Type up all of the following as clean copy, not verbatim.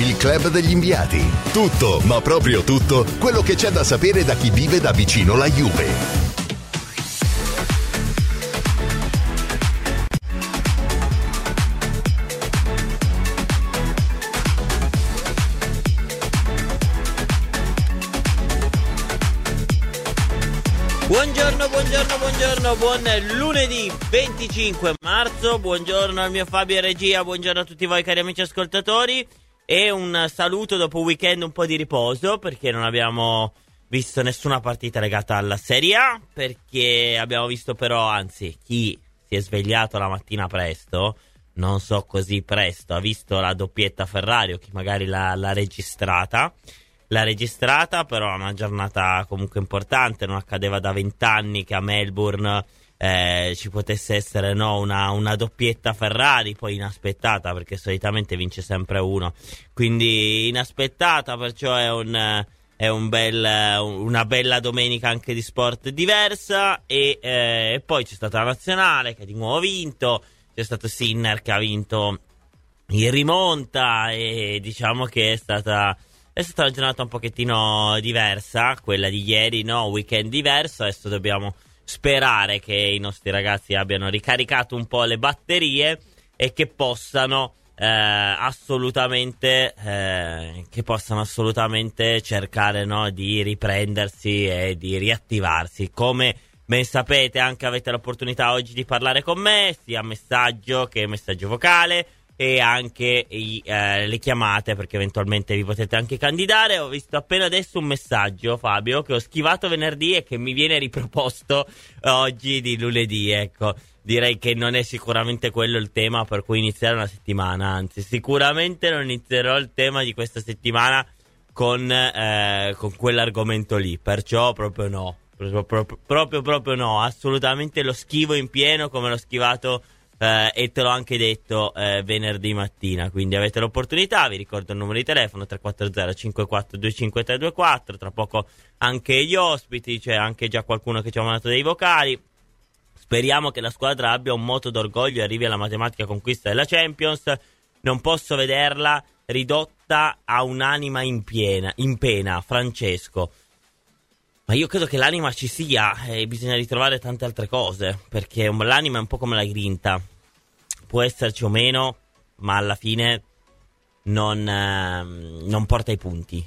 il club degli inviati. Tutto, ma proprio tutto, quello che c'è da sapere da chi vive da vicino la Juve. Buongiorno, buon lunedì 25 marzo, buongiorno al mio Fabio in regia, buongiorno a tutti voi cari amici ascoltatori e un saluto dopo un weekend un po' di riposo perché non abbiamo visto nessuna partita legata alla Serie A, perché abbiamo visto però, anzi, chi si è svegliato la mattina presto, non so così presto, ha visto la doppietta Ferrari o chi magari l'ha registrata. L'ha registrata, però è una giornata comunque importante, non accadeva da 20 anni che a Melbourne ci potesse essere una doppietta Ferrari, poi inaspettata perché solitamente vince sempre uno, quindi inaspettata, perciò è una bella domenica anche di sport diversa e poi c'è stata la nazionale che ha di nuovo vinto, c'è stato Sinner che ha vinto in rimonta e diciamo che è stata una giornata un pochettino diversa, quella di ieri, no? Weekend diverso. Adesso dobbiamo sperare che i nostri ragazzi abbiano ricaricato un po' le batterie e che possano assolutamente cercare, no, di riprendersi e di riattivarsi. Come ben sapete, anche avete l'opportunità oggi di parlare con me, sia messaggio che messaggio vocale, e anche le chiamate, perché eventualmente vi potete anche candidare. Ho visto appena adesso un messaggio, Fabio, che ho schivato venerdì e che mi viene riproposto oggi di lunedì. Ecco, direi che non è sicuramente quello il tema per cui iniziare una settimana, anzi sicuramente non inizierò il tema di questa settimana con quell'argomento lì, perciò proprio no, proprio no, assolutamente lo schivo in pieno come l'ho schivato e te l'ho anche detto venerdì mattina, quindi avete l'opportunità. Vi ricordo il numero di telefono 340 5425 324, tra poco anche gli ospiti, c'è anche già qualcuno che ci ha mandato dei vocali. Speriamo che la squadra abbia un moto d'orgoglio e arrivi alla matematica conquista della Champions. Non posso vederla ridotta a un'anima in pena, Francesco. Ma io credo che l'anima ci sia e bisogna ritrovare tante altre cose, perché l'anima è un po' come la grinta, può esserci o meno, ma alla fine non porta i punti,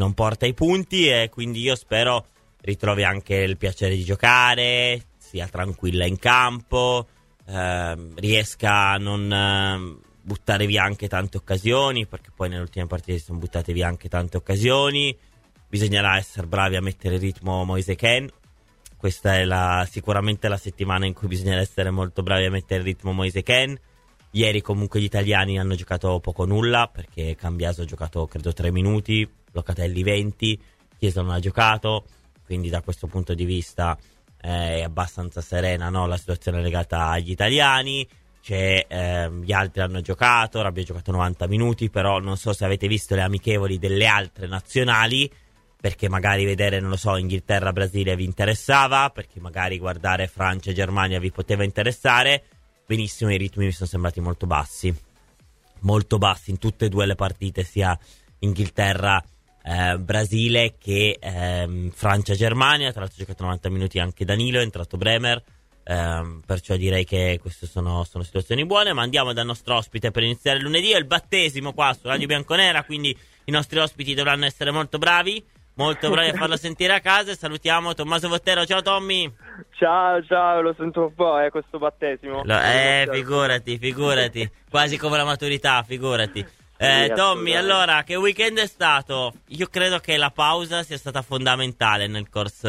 e quindi io spero ritrovi anche il piacere di giocare, sia tranquilla in campo, riesca a non buttare via anche tante occasioni, perché poi nelle ultime partite si sono buttate via anche tante occasioni. Bisognerà essere bravi a mettere in ritmo Moise Kean. Questa è sicuramente la settimana in cui bisognerà essere molto bravi a mettere in ritmo Moise Kean. Ieri comunque gli italiani hanno giocato poco o nulla, perché Cambiaso ha giocato credo 3 minuti, Locatelli 20, Chiesa non ha giocato, quindi da questo punto di vista è abbastanza serena, no, la situazione legata agli italiani. Gli altri hanno giocato, Rabiot ha giocato 90 minuti, però non so se avete visto le amichevoli delle altre nazionali, perché magari vedere, non lo so, Inghilterra-Brasile vi interessava, perché magari guardare Francia e Germania vi poteva interessare. Benissimo, i ritmi mi sono sembrati molto bassi in tutte e due le partite, sia Inghilterra-Brasile che Francia-Germania. Tra l'altro ha giocato 90 minuti anche Danilo, è entrato Bremer, perciò direi che queste sono situazioni buone. Ma andiamo dal nostro ospite per iniziare lunedì. È il battesimo qua su Radio Bianconera, quindi i nostri ospiti dovranno essere molto bravi a farlo sentire a casa. E salutiamo Tommaso Vottero. Ciao Tommy. Ciao, lo sento un po' questo battesimo. Figurati, quasi come la maturità, figurati. Tommy, allora, che weekend è stato? Io credo che la pausa sia stata fondamentale nel corso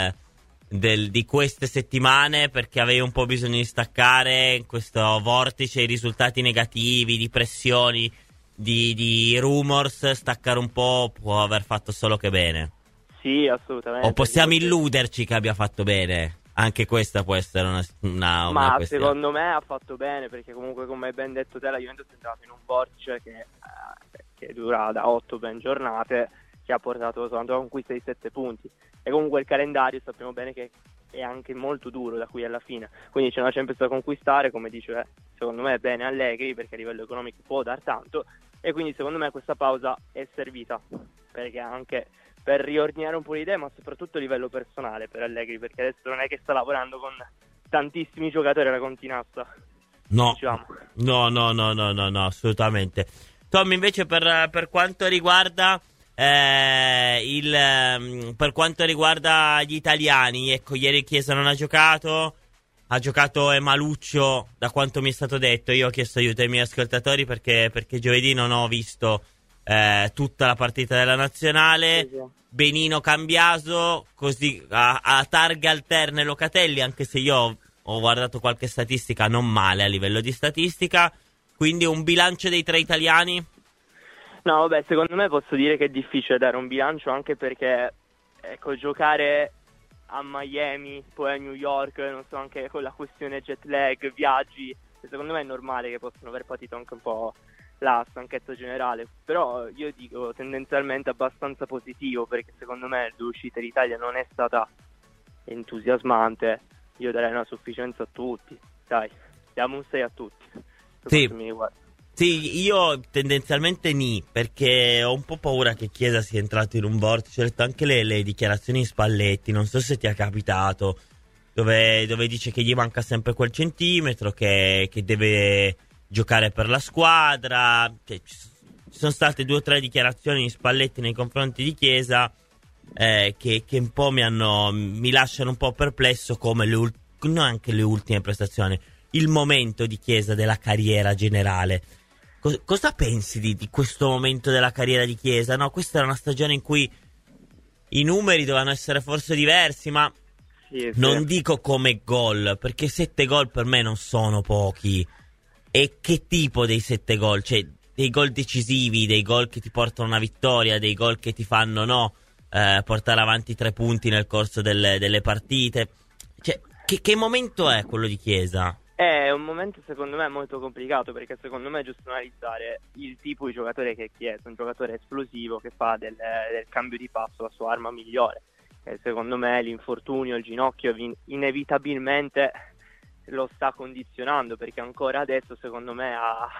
di queste settimane, perché avevi un po' bisogno di staccare in questo vortice, i risultati negativi, di pressioni, di rumors. Staccare un po' può aver fatto solo che bene. Sì, assolutamente. O possiamo illuderci che abbia fatto bene? Anche questa può essere una ma questione. Secondo me ha fatto bene, perché comunque, come hai ben detto te, la Juventus è entrata in un vortice che dura da 8 ben giornate, che ha portato soltanto alla conquista di 7 punti. E comunque il calendario sappiamo bene che è anche molto duro da qui alla fine, quindi c'è una Champions da conquistare, come dice secondo me bene Allegri, perché a livello economico può dar tanto, e quindi secondo me questa pausa è servita, perché anche per riordinare un po' le idee, ma soprattutto a livello personale per Allegri, perché adesso non è che sta lavorando con tantissimi giocatori alla continassa. No, diciamo. no, assolutamente. Tommy, invece per quanto riguarda per quanto riguarda gli italiani, ecco, ieri Chiesa non ha giocato Maluccio, da quanto mi è stato detto. Io ho chiesto aiuto ai miei ascoltatori perché giovedì non ho visto tutta la partita della nazionale. Sì. Benino Cambiaso, così a targhe alterne Locatelli, anche se io ho guardato qualche statistica non male a livello di statistica. Quindi un bilancio dei 3 italiani? No, vabbè, secondo me posso dire che è difficile dare un bilancio, anche perché, ecco, giocare a Miami, poi a New York, non so, anche con la questione jet lag, viaggi, secondo me è normale che possano aver patito anche un po' la stanchezza generale, però io dico tendenzialmente abbastanza positivo, perché secondo me l'uscita d'Italia non è stata entusiasmante. Io darei una sufficienza a tutti, dai, diamo un 6 a tutti. Sì. Sì, io tendenzialmente perché ho un po' paura che Chiesa sia entrato in un vortice. Ho letto anche le dichiarazioni di Spalletti, non so se ti è capitato, dove dice che gli manca sempre quel centimetro, che deve giocare per la squadra. Cioè, ci sono state 2 o 3 dichiarazioni di Spalletti nei confronti di Chiesa che un po' mi lasciano un po' perplesso, come non anche le ultime prestazioni, il momento di Chiesa della carriera generale. Cosa pensi di questo momento della carriera di Chiesa? No, questa era una stagione in cui i numeri dovevano essere forse diversi, ma sì. Non dico come gol, perché 7 gol per me non sono pochi. E che tipo dei 7 gol? Cioè, dei gol decisivi, dei gol che ti portano una vittoria, dei gol che ti fanno portare avanti 3 punti nel corso delle partite. Cioè, che momento è quello di Chiesa? È un momento secondo me molto complicato, perché secondo me è giusto analizzare il tipo di giocatore che è Chiesa, un giocatore esplosivo che fa del cambio di passo la sua arma migliore. E secondo me l'infortunio, il ginocchio inevitabilmente lo sta condizionando, perché ancora adesso secondo me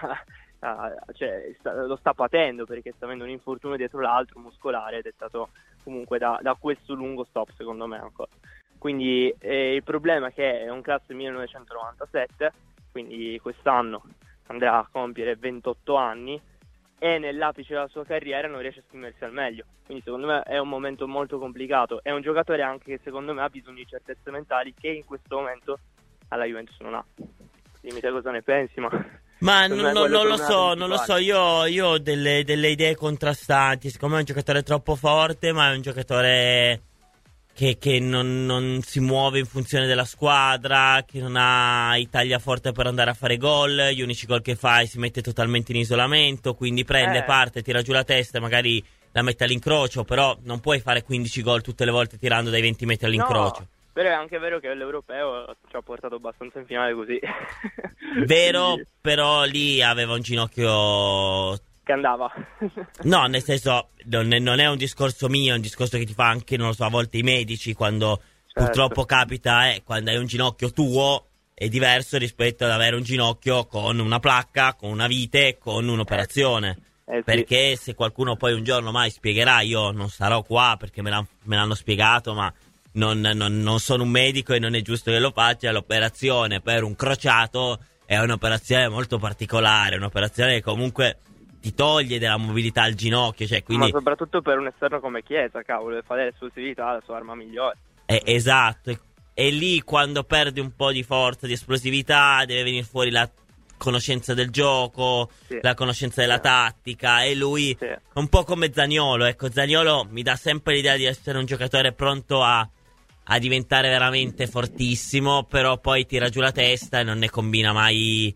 lo sta patendo, perché sta avendo un infortunio dietro l'altro muscolare, dettato comunque da questo lungo stop secondo me ancora. Quindi il problema è che è un classe 1997, quindi quest'anno andrà a compiere 28 anni e nell'apice della sua carriera non riesce a esprimersi al meglio. Quindi secondo me è un momento molto complicato. È un giocatore anche che secondo me ha bisogno di certezze mentali che in questo momento alla Juventus non ha. Dimmi te cosa ne pensi, ma non lo so, io ho delle idee contrastanti. Secondo me è un giocatore troppo forte, ma è un giocatore che non si muove in funzione della squadra, che non ha Italia forte per andare a fare gol. Gli unici gol che fa si mette totalmente in isolamento, quindi prende, parte, tira giù la testa e magari la mette all'incrocio, però non puoi fare 15 gol tutte le volte tirando dai 20 metri all'incrocio. No, però è anche vero che l'europeo ci ha portato abbastanza in finale così. Vero, però lì aveva un ginocchio che andava. No, nel senso, non è un discorso mio, è un discorso che ti fa anche, non lo so, a volte i medici, quando purtroppo capita, quando hai un ginocchio tuo è diverso rispetto ad avere un ginocchio con una placca, con una vite, con un'operazione. Sì. Perché se qualcuno poi un giorno mai spiegherà, io non sarò qua perché me l'hanno spiegato, ma non sono un medico e non è giusto che lo faccia. L'operazione per un crociato è un'operazione molto particolare, un'operazione che comunque ti toglie della mobilità al ginocchio, cioè, quindi... Ma soprattutto per un esterno come Chiesa, cavolo, fa dell'esplosività la sua arma migliore. Esatto, e lì quando perdi un po' di forza, di esplosività, deve venire fuori la conoscenza del gioco, la conoscenza della tattica, e lui un po' come Zaniolo. Ecco, Zaniolo mi dà sempre l'idea di essere un giocatore pronto a diventare veramente fortissimo, però poi tira giù la testa e non ne combina mai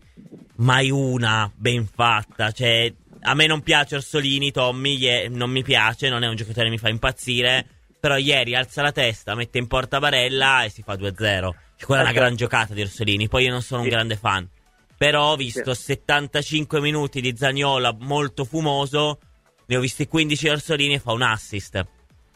una ben fatta. Cioè, a me non piace Orsolini, Tommy, non mi piace, non è un giocatore che mi fa impazzire, però ieri alza la testa, mette in porta Barella e si fa 2-0. Cioè, quella è una gran giocata di Orsolini. Poi io non sono un grande fan, però ho visto 75 minuti di Zaniolo molto fumoso, ne ho visti 15 di Orsolini e fa un assist.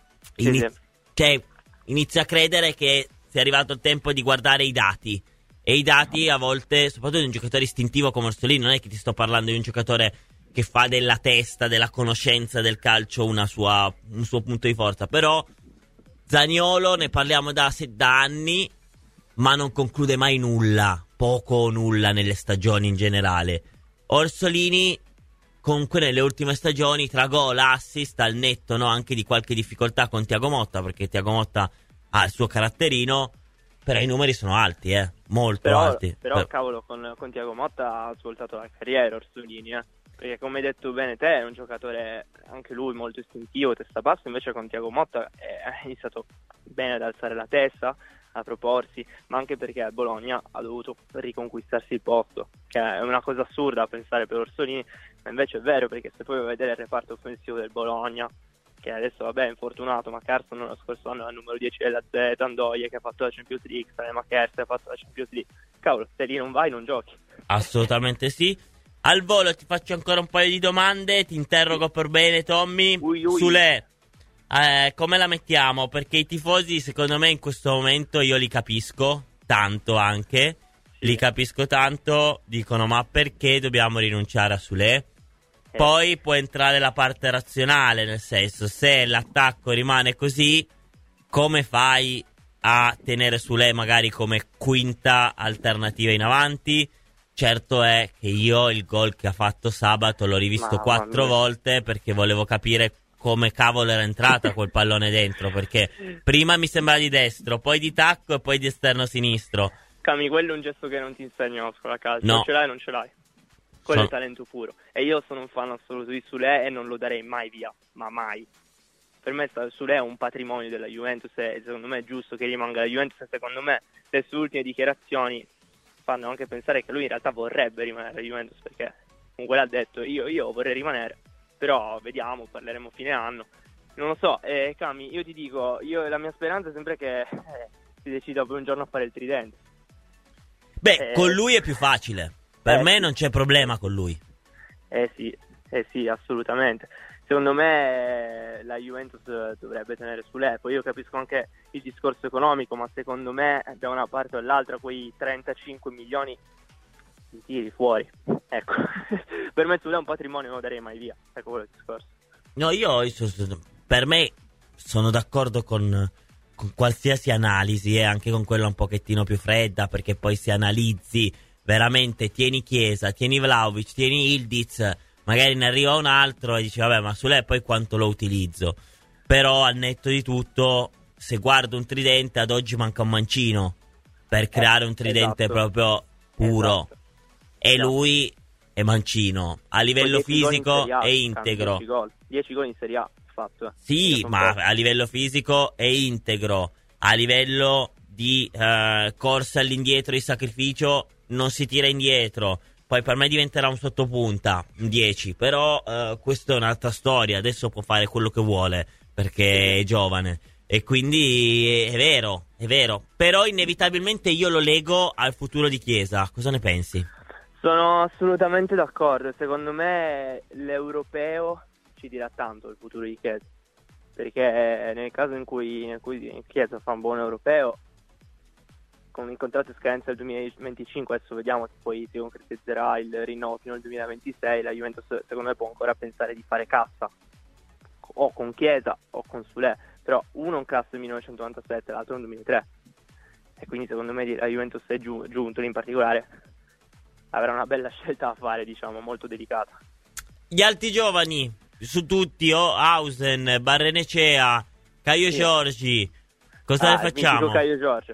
Cioè, inizia a credere che sia arrivato il tempo di guardare i dati. E i dati a volte, soprattutto di un giocatore istintivo come Orsolini, non è che ti sto parlando di un giocatore che fa della testa, della conoscenza del calcio un suo punto di forza. Però Zaniolo ne parliamo da anni, ma non conclude mai nulla, poco o nulla nelle stagioni in generale. Orsolini comunque nelle ultime stagioni, tra gol, assist, al netto, no, anche di qualche difficoltà con Thiago Motta, perché Thiago Motta ha il suo caratterino, però i numeri sono alti, molto alti. Però cavolo, con Thiago Motta ha svoltato la carriera Orsolini, perché come hai detto bene te, è un giocatore anche lui molto istintivo, testa bassa, invece con Thiago Motta ha iniziato bene ad alzare la testa, a proporsi, ma anche perché a Bologna ha dovuto riconquistarsi il posto, che è una cosa assurda a pensare per Orsolini, ma invece è vero, perché se poi vai a vedere il reparto offensivo del Bologna, che adesso vabbè è infortunato, ma Carson lo scorso anno è il numero 10 della Z, Andoie che ha fatto la Champions League, Makers che ha fatto la Champions League, cavolo, se lì non vai non giochi. Assolutamente sì. Al volo ti faccio ancora un paio di domande, ti interrogo per bene, Tommy. Soulé, come la mettiamo? Perché i tifosi, secondo me, in questo momento io li capisco tanto anche. Li capisco tanto, dicono ma perché dobbiamo rinunciare a Soulé? Poi può entrare la parte razionale, nel senso, se l'attacco rimane così, come fai a tenere Soulé magari come quinta alternativa in avanti? Certo è che io il gol che ha fatto sabato l'ho rivisto 4 volte perché volevo capire come cavolo era entrata quel pallone dentro, perché prima mi sembrava di destro, poi di tacco e poi di esterno sinistro. Cami, quello è un gesto che non ti insegno a scuola calcio, no. Non ce l'hai, non ce l'hai. Quello è talento puro. E io sono un fan assoluto di Soulé e non lo darei mai via, ma mai. Per me Soulé è un patrimonio della Juventus e secondo me è giusto che rimanga la Juventus, e secondo me le sue ultime dichiarazioni fanno anche pensare che lui in realtà vorrebbe rimanere alla Juventus, perché comunque l'ha detto, io vorrei rimanere, però vediamo, parleremo fine anno. Non lo so, Cami, io ti dico, la mia speranza è sempre che si decida per un giorno a fare il tridente. Beh, con lui è più facile. Per me non c'è problema con lui. Sì, assolutamente. Secondo me la Juventus dovrebbe tenere Soulé. Poi io capisco anche il discorso economico, ma secondo me da una parte o dall'altra quei 35 milioni li tiri fuori. Ecco, per me Soulé è un patrimonio, non lo darei mai via. Ecco quello il discorso. No, per me sono d'accordo con qualsiasi analisi, anche con quella un pochettino più fredda, perché poi se analizzi veramente, tieni Chiesa, tieni Vlahovic, tieni Ildiz, magari ne arriva un altro e dici vabbè, ma Soulé poi quanto lo utilizzo? Però al netto di tutto, se guardo un tridente, ad oggi manca un mancino per creare un tridente proprio puro. Esatto. E lui è mancino, a livello fisico è integro. 10 gol in Serie A fatto. Sì, ma a livello fisico è integro, a livello di corsa all'indietro, di sacrificio, non si tira indietro. Poi per me diventerà un sottopunta, un 10, però questa è un'altra storia, adesso può fare quello che vuole perché è giovane e quindi è vero, però inevitabilmente io lo lego al futuro di Chiesa. Cosa ne pensi? Sono assolutamente d'accordo, secondo me l'europeo ci dirà tanto il futuro di Chiesa, perché nel caso in cui Chiesa fa un buon europeo, con il contratto in scadenza del 2025, adesso vediamo se poi si concretizzerà il rinnovo fino al 2026, la Juventus secondo me può ancora pensare di fare cassa o con Chiesa o con Soulé, però uno è un cassa del 1997, l'altro è un 2003, e quindi secondo me la Juventus è giunto in particolare avrà una bella scelta da fare, diciamo, molto delicata. Gli altri giovani su tutti, Hausen, Barrenechea, Caio Giorgi, cosa ne facciamo? Caio Giorgi.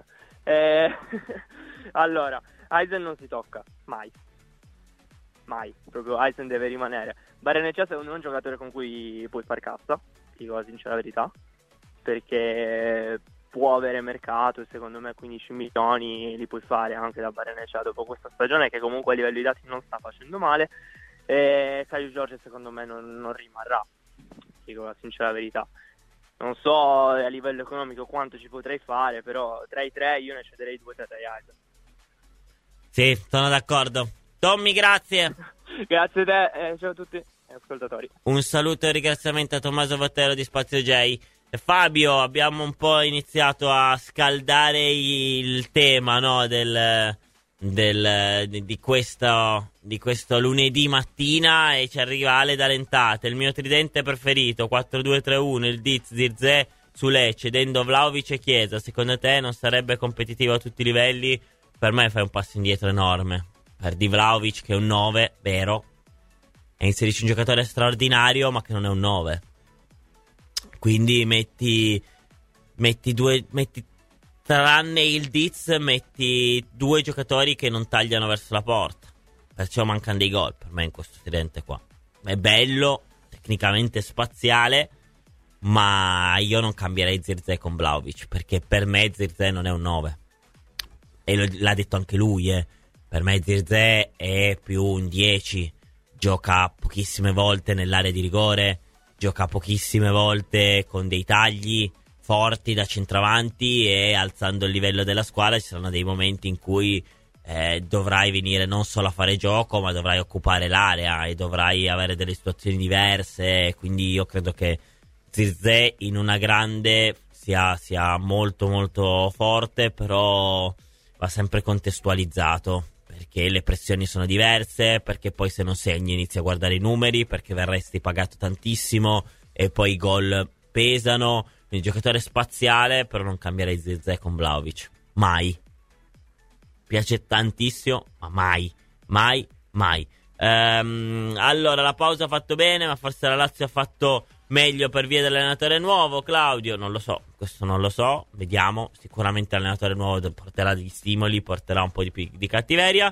Allora, Eisen non si tocca mai, proprio Eisen deve rimanere. Barrenechea secondo me è un giocatore con cui puoi far cassa, dico la sincera verità, perché può avere mercato e secondo me 15 milioni li puoi fare anche da Barrenechea dopo questa stagione, che comunque a livello di dati non sta facendo male. E Caio Giorgi secondo me non rimarrà, dico la sincera verità. Non so a livello economico quanto ci potrei fare, però tra i tre io ne cederei 2 a Eisen. Sì, sono d'accordo. Tommy, grazie. Grazie a te, ciao a tutti ascoltatori. Un saluto e un ringraziamento a Tommaso Vattero di Spazio J. E Fabio, abbiamo un po' iniziato a scaldare il tema, no, di questo di questo lunedì mattina e ci arriva Ale da Lentate. Il mio tridente preferito 4-2-3-1, il Diz, Zirkzee su Lecce, cedendo Vlahovic e Chiesa. Secondo te non sarebbe competitivo a tutti i livelli? Per me fai un passo indietro enorme. Perdi Vlahovic che è un 9, vero, e inserisci un giocatore straordinario ma che non è un 9. Quindi metti tranne il Diz, metti 2 giocatori che non tagliano verso la porta. Perciò mancano dei gol per me in questo tridente qua. È bello, tecnicamente spaziale, ma io non cambierei Zirkzee con Vlahovic, perché per me Zirkzee non è un 9. E l'ha detto anche lui, Per me Zirkzee è più un 10. Gioca pochissime volte nell'area di rigore, gioca pochissime volte con dei tagli forti da centravanti, e alzando il livello della squadra ci saranno dei momenti in cui dovrai venire non solo a fare gioco, ma dovrai occupare l'area e dovrai avere delle situazioni diverse. Quindi io credo che Zirkzee in una grande sia molto molto forte, però va sempre contestualizzato, perché le pressioni sono diverse, perché poi se non segni inizi a guardare i numeri, perché verresti pagato tantissimo e poi i gol pesano. Quindi giocatore spaziale, però non cambierei Zirkzee con Vlahovic, mai. Piace tantissimo, ma mai. Allora, la pausa ha fatto bene, ma forse la Lazio ha fatto meglio per via dell'allenatore nuovo. Claudio, non lo so, questo non lo so, vediamo. Sicuramente l'allenatore nuovo porterà degli stimoli, porterà un po' di cattiveria,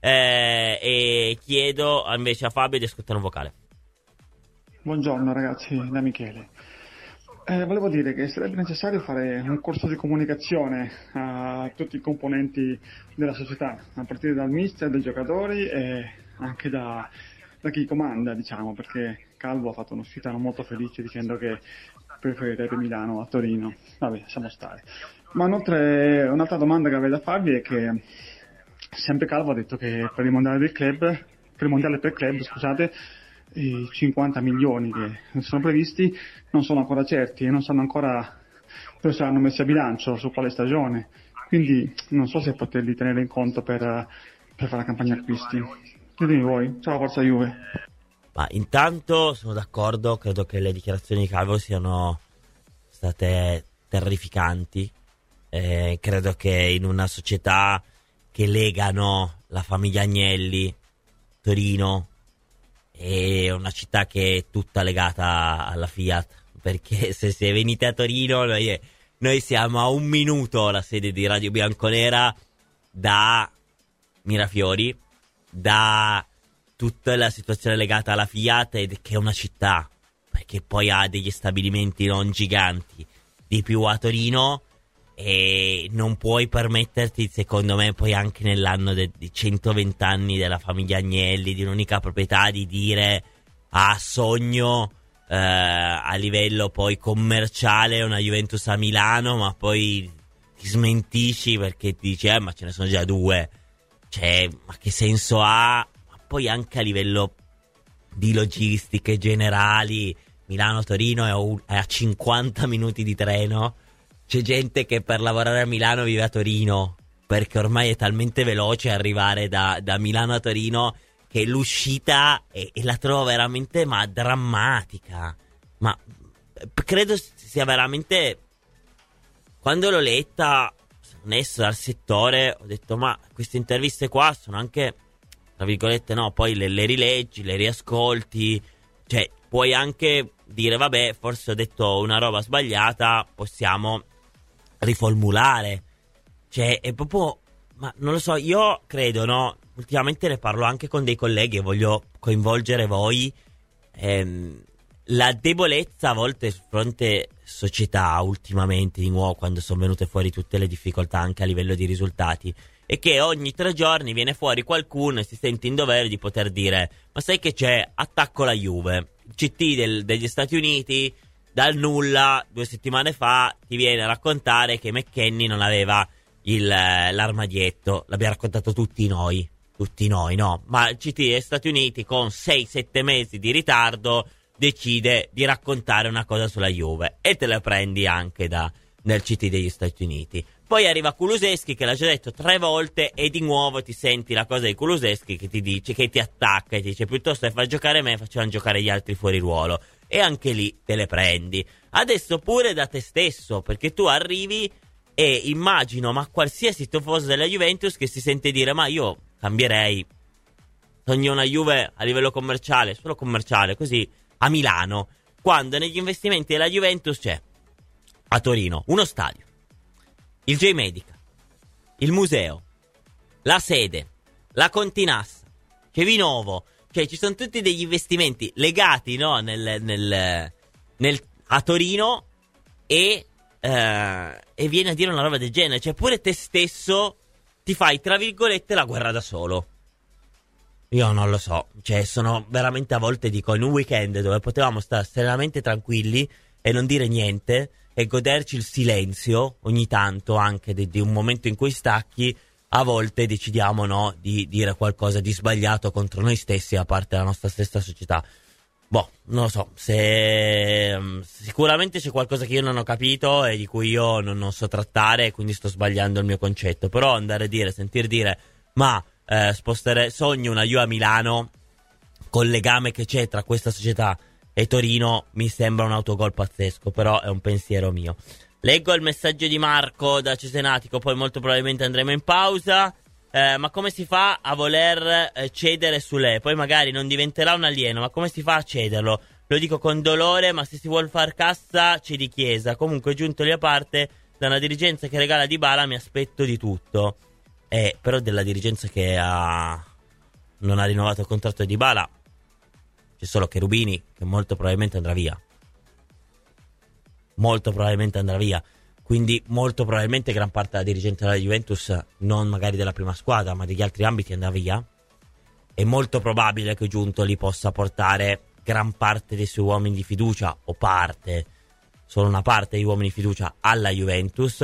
e chiedo invece a Fabio di ascoltare un vocale. Buongiorno ragazzi, da Michele. Volevo dire che sarebbe necessario fare un corso di comunicazione a tutti i componenti della società, a partire dal mister, dai giocatori e anche da chi comanda, diciamo, perché Calvo ha fatto un'uscita non molto felice dicendo che preferirebbe Milano a Torino. Vabbè, lasciamo stare. Ma inoltre un'altra domanda che avrei da farvi è che sempre Calvo ha detto che per il mondiale per club, scusate, i 50 milioni che sono previsti non sono ancora certi e non sanno ancora dove saranno messi a bilancio, su quale stagione, quindi non so se poterli tenere in conto per fare la campagna acquisti. Ditemi voi. Ciao, forza Juve. Ma intanto sono d'accordo, credo che le dichiarazioni di Calvo siano state terrificanti. Credo che in una società che legano la famiglia Agnelli, Torino, è una città che è tutta legata alla Fiat, perché se venite a Torino noi siamo a 1 minuto la sede di Radio Bianconera da Mirafiori, da tutta la situazione legata alla Fiat, ed che è una città, perché poi ha degli stabilimenti non giganti di più a Torino, e non puoi permetterti, secondo me, poi anche nell'anno di 120 anni della famiglia Agnelli, di un'unica proprietà, di dire sogno a livello poi commerciale una Juventus a Milano, ma poi ti smentisci perché ti dici ma ce ne sono già 2, cioè ma che senso ha? Ma poi anche a livello di logistiche generali, Milano-Torino è a 50 minuti di treno. C'è gente che per lavorare a Milano vive a Torino, perché ormai è talmente veloce arrivare da Milano a Torino che l'uscita e la trovo veramente drammatica. Ma credo sia veramente, quando l'ho letta, sono onesto, dal settore, ho detto ma queste interviste qua sono anche, tra virgolette, no, poi le rileggi, le riascolti, cioè puoi anche dire vabbè, forse ho detto una roba sbagliata, possiamo riformulare, cioè è proprio, ma non lo so, io credo, no, ultimamente ne parlo anche con dei colleghi e voglio coinvolgere voi, la debolezza a volte sul fronte società ultimamente, di nuovo, quando sono venute fuori tutte le difficoltà anche a livello di risultati, è che ogni 3 giorni viene fuori qualcuno e si sente in dovere di poter dire ma sai che c'è, attacco la Juve, CT degli Stati Uniti dal nulla 2 settimane fa ti viene a raccontare che McKennie non aveva l'armadietto. L'abbiamo raccontato tutti noi, no? Ma il CT degli Stati Uniti con 6-7 mesi di ritardo decide di raccontare una cosa sulla Juve e te la prendi anche da nel City degli Stati Uniti. Poi arriva Kulusevski, che l'ha già detto 3 volte, e di nuovo ti senti la cosa di Kulusevski che ti dice, che ti attacca e ti dice piuttosto che far giocare me, facciamo giocare gli altri fuori ruolo. E anche lì te le prendi. Adesso pure da te stesso, perché tu arrivi e immagino, ma qualsiasi tifoso della Juventus che si sente dire ma io cambierei, sogno una Juve a livello commerciale, solo commerciale, così a Milano, quando negli investimenti della Juventus c'è a Torino uno stadio, il J-Medica, il museo, la sede, la Continassa, Chevinovo, cioè ci sono tutti degli investimenti legati, no, a Torino e vieni a dire una roba del genere, cioè pure te stesso ti fai tra virgolette la guerra da solo. Io non lo so, cioè sono veramente, a volte dico, in un weekend dove potevamo stare serenamente tranquilli e non dire niente e goderci il silenzio ogni tanto anche di un momento in cui stacchi, a volte decidiamo, no, di dire qualcosa di sbagliato contro noi stessi a parte la nostra stessa società. Boh, non lo so, sicuramente c'è qualcosa che io non ho capito e di cui io non so trattare e quindi sto sbagliando il mio concetto, però andare a dire, sentir dire ma sogno una Juve a Milano col legame che c'è tra questa società e Torino mi sembra un autogol pazzesco, però è un pensiero mio. Leggo il messaggio di Marco da Cesenatico, poi molto probabilmente andremo in pausa. Ma come si fa a voler cedere su lei? Poi magari non diventerà un alieno, ma come si fa a cederlo? Lo dico con dolore, ma se si vuol far cassa c'è di Chiesa. Comunque, giunto lì a parte, da una dirigenza che regala Dybala mi aspetto di tutto. Però della dirigenza che non ha rinnovato il contratto di Dybala c'è solo Cherubini, che molto probabilmente andrà via. Molto probabilmente andrà via. Quindi molto probabilmente gran parte della dirigente della Juventus, non magari della prima squadra, ma degli altri ambiti, andrà via. È molto probabile che Giuntoli possa portare gran parte dei suoi uomini di fiducia, o solo una parte degli uomini di fiducia alla Juventus,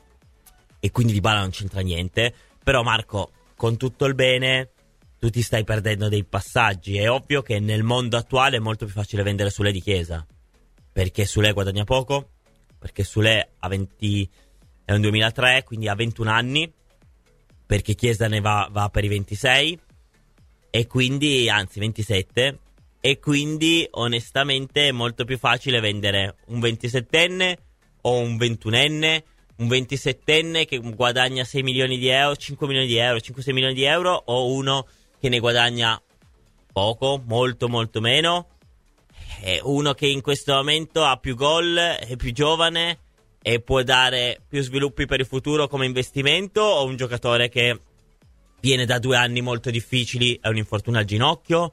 e quindi Dybala non c'entra niente. Però Marco, con tutto il bene, tu ti stai perdendo dei passaggi. È ovvio che nel mondo attuale è molto più facile vendere Soulé di Chiesa, perché Soulé guadagna poco, perché Soulé è un 2003, quindi ha 21 anni, perché Chiesa ne va per i 26, e quindi, anzi 27, e quindi onestamente è molto più facile vendere un 27enne o un 21enne, un 27enne che guadagna 6 milioni di euro, 5 milioni di euro, 5-6 milioni di euro, o uno che ne guadagna poco, molto molto meno. È uno che in questo momento ha più gol, è più giovane e può dare più sviluppi per il futuro come investimento, o un giocatore che viene da 2 anni molto difficili e un infortunio al ginocchio?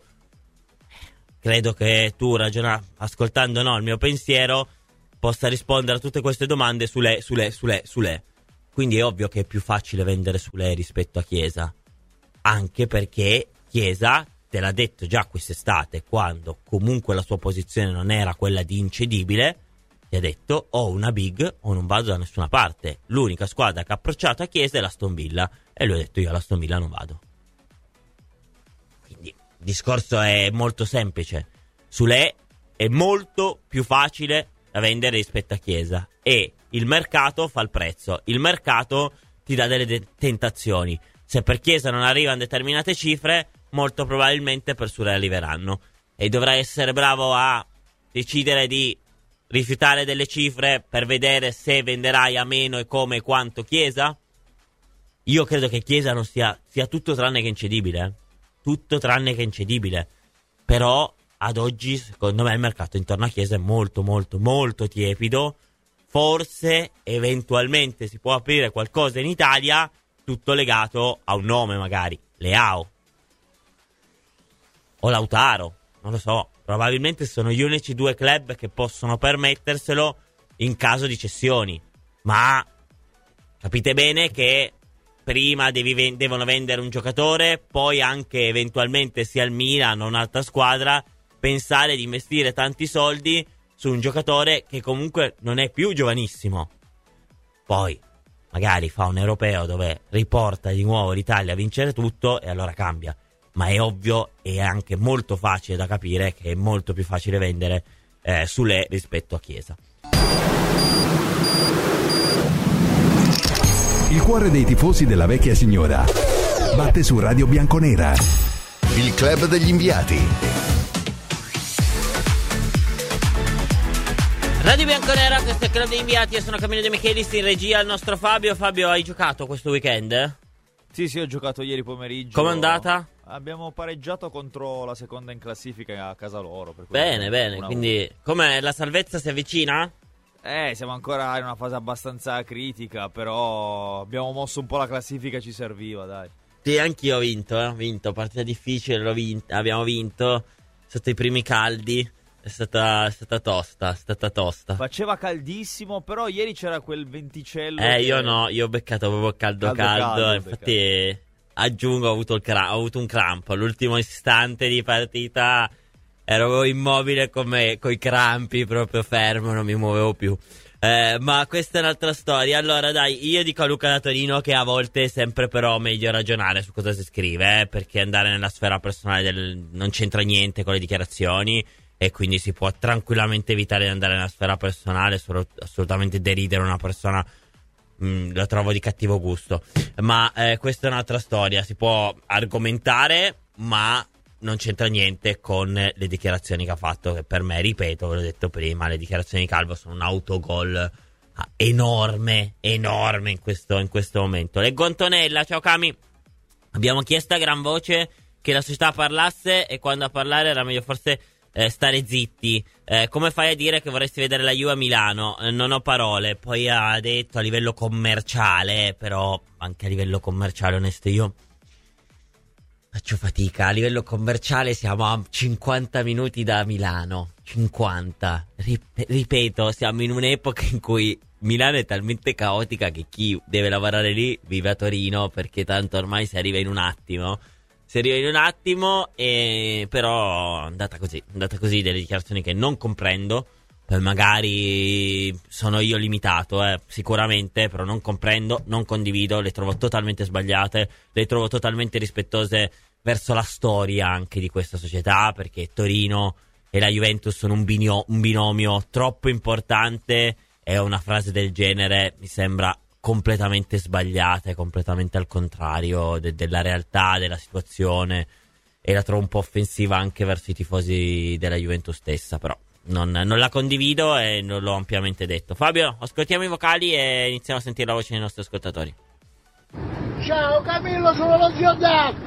Credo che tu, ascoltando il mio pensiero, possa rispondere a tutte queste domande Soulé. Quindi è ovvio che è più facile vendere Soulé rispetto a Chiesa, anche perché Chiesa te l'ha detto già quest'estate, quando comunque la sua posizione non era quella di incedibile, ti ha detto o una big o non vado da nessuna parte. L'unica squadra che ha approcciato a Chiesa è l'Aston Villa, e lui ha detto io all'Aston Villa non vado. Quindi il discorso è molto semplice. Soulé è molto più facile da vendere rispetto a Chiesa, e il mercato fa il prezzo, il mercato ti dà delle tentazioni. Se per Chiesa non arrivano determinate cifre, molto probabilmente per Soulé arriveranno, e dovrai essere bravo a decidere di rifiutare delle cifre per vedere se venderai a meno e come e quanto Chiesa. Io credo che Chiesa non sia tutto tranne che incedibile, tutto tranne che incedibile, però ad oggi secondo me il mercato intorno a Chiesa è molto molto molto tiepido. Forse eventualmente si può aprire qualcosa in Italia, tutto legato a un nome, magari Leao o Lautaro, non lo so. Probabilmente sono gli unici 2 club che possono permetterselo in caso di cessioni, ma capite bene che prima devono vendere un giocatore, poi anche eventualmente sia il Milan o un'altra squadra pensare di investire tanti soldi su un giocatore che comunque non è più giovanissimo. Poi magari fa un europeo dove riporta di nuovo l'Italia a vincere tutto e allora cambia. Ma è ovvio e anche molto facile da capire che è molto più facile vendere Soulé rispetto a Chiesa. Il cuore dei tifosi della vecchia signora batte su Radio Bianconera. Il club degli inviati. Radio Bianconera, questo è il club degli inviati. Io sono Camillo De Michelis, in regia il nostro Fabio. Fabio, hai giocato questo weekend? Sì, ho giocato ieri pomeriggio. Com'è andata? Abbiamo pareggiato contro la seconda in classifica a casa loro. Per Bene, quindi com'è, la salvezza si avvicina? Siamo ancora in una fase abbastanza critica, però abbiamo mosso un po' la classifica, ci serviva, dai. Sì, anch'io ho vinto, partita difficile, abbiamo vinto sotto i primi caldi, è stata tosta. Faceva caldissimo, però ieri c'era quel venticello. Io no, io ho beccato proprio caldo, infatti aggiungo, ho avuto un crampo, all'ultimo istante di partita ero immobile coi crampi, proprio fermo, non mi muovevo più. Ma questa è un'altra storia. Allora dai, io dico a Luca da Torino che a volte è sempre però meglio ragionare su cosa si scrive, perché andare nella sfera personale non c'entra niente con le dichiarazioni, e quindi si può tranquillamente evitare di andare nella sfera personale, assolutamente deridere una persona lo trovo di cattivo gusto. Ma questa è un'altra storia, si può argomentare, ma non c'entra niente con le dichiarazioni che ha fatto, che per me, ripeto, ve l'ho detto prima, le dichiarazioni di Calvo sono un autogol enorme in questo momento. Leggo Antonella, ciao Cami, abbiamo chiesto a gran voce che la società parlasse, e quando a parlare era meglio forse stare zitti. Come fai a dire che vorresti vedere la Juve a Milano? Non ho parole. Poi ha detto a livello commerciale, però anche a livello commerciale, onesto, io faccio fatica. A livello commerciale siamo a 50 minuti da Milano. 50. Ripeto, siamo in un'epoca in cui Milano è talmente caotica che chi deve lavorare lì vive a Torino, perché tanto ormai si arriva in un attimo. Però è andata così, delle dichiarazioni che non comprendo. Magari sono io limitato, sicuramente, però non comprendo, non condivido, le trovo totalmente sbagliate, le trovo totalmente rispettose verso la storia anche di questa società, perché Torino e la Juventus sono un binomio troppo importante, e una frase del genere mi sembra completamente sbagliata e completamente al contrario della realtà, della situazione, e la trovo un po' offensiva anche verso i tifosi della Juventus stessa, però non la condivido e non l'ho ampiamente detto. Fabio, ascoltiamo i vocali e iniziamo a sentire la voce dei nostri ascoltatori. Ciao Camillo, sono lo zio Daff.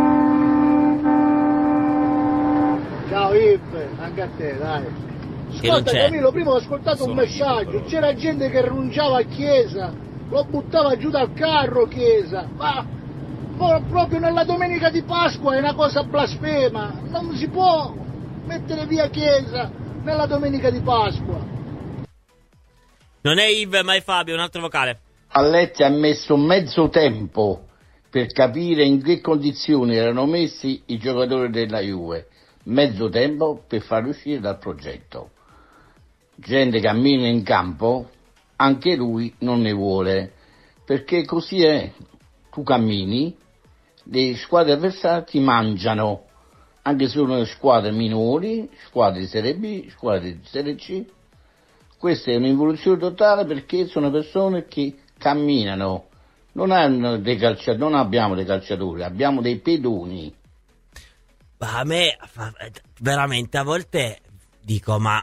Ciao Yves, anche a te, dai. Ascolta Camillo, prima ho ascoltato un messaggio, c'era gente che rinunciava a Chiesa, lo buttava giù dal carro Chiesa, ma proprio nella domenica di Pasqua è una cosa blasfema, non si può mettere via Chiesa nella domenica di Pasqua. Non è Yves, ma è Fabio, un altro vocale. Alletti ha messo mezzo tempo per capire in che condizioni erano messi i giocatori della Juve, mezzo tempo per farli uscire dal progetto. Gente cammina in campo, anche lui non ne vuole, perché così è, tu cammini, le squadre avversarie ti mangiano, anche se sono squadre minori, squadre di Serie B, squadre di Serie C. Questa è un'involuzione totale, perché sono persone che camminano, non abbiamo dei calciatori, abbiamo dei pedoni. A me veramente a volte dico, ma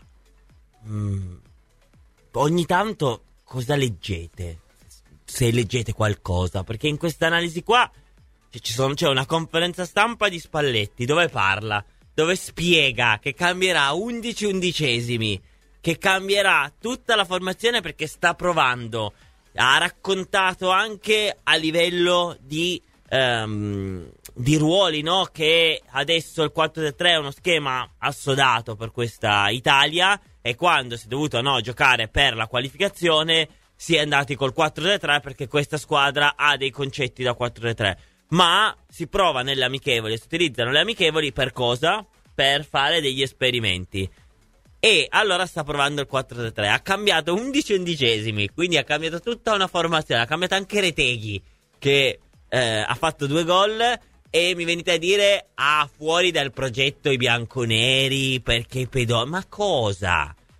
ogni tanto cosa leggete? Se leggete qualcosa, perché in questa analisi qua c'è una conferenza stampa di Spalletti dove parla, dove spiega che cambierà 11 undicesimi, che cambierà tutta la formazione perché sta provando. Ha raccontato anche a livello di ruoli, no? Che adesso il 4-3 è uno schema assodato per questa Italia, e quando si è dovuto giocare per la qualificazione si è andati col 4-3 perché questa squadra ha dei concetti da 4-3. Ma si prova nelle amichevoli, si utilizzano le amichevoli per cosa? Per fare degli esperimenti. E allora sta provando il 4-3, ha cambiato 11 undicesimi, quindi ha cambiato tutta una formazione, ha cambiato anche Reteghi, che ha fatto 2 gol, e mi venite a dire fuori dal progetto i bianconeri perché ma cosa?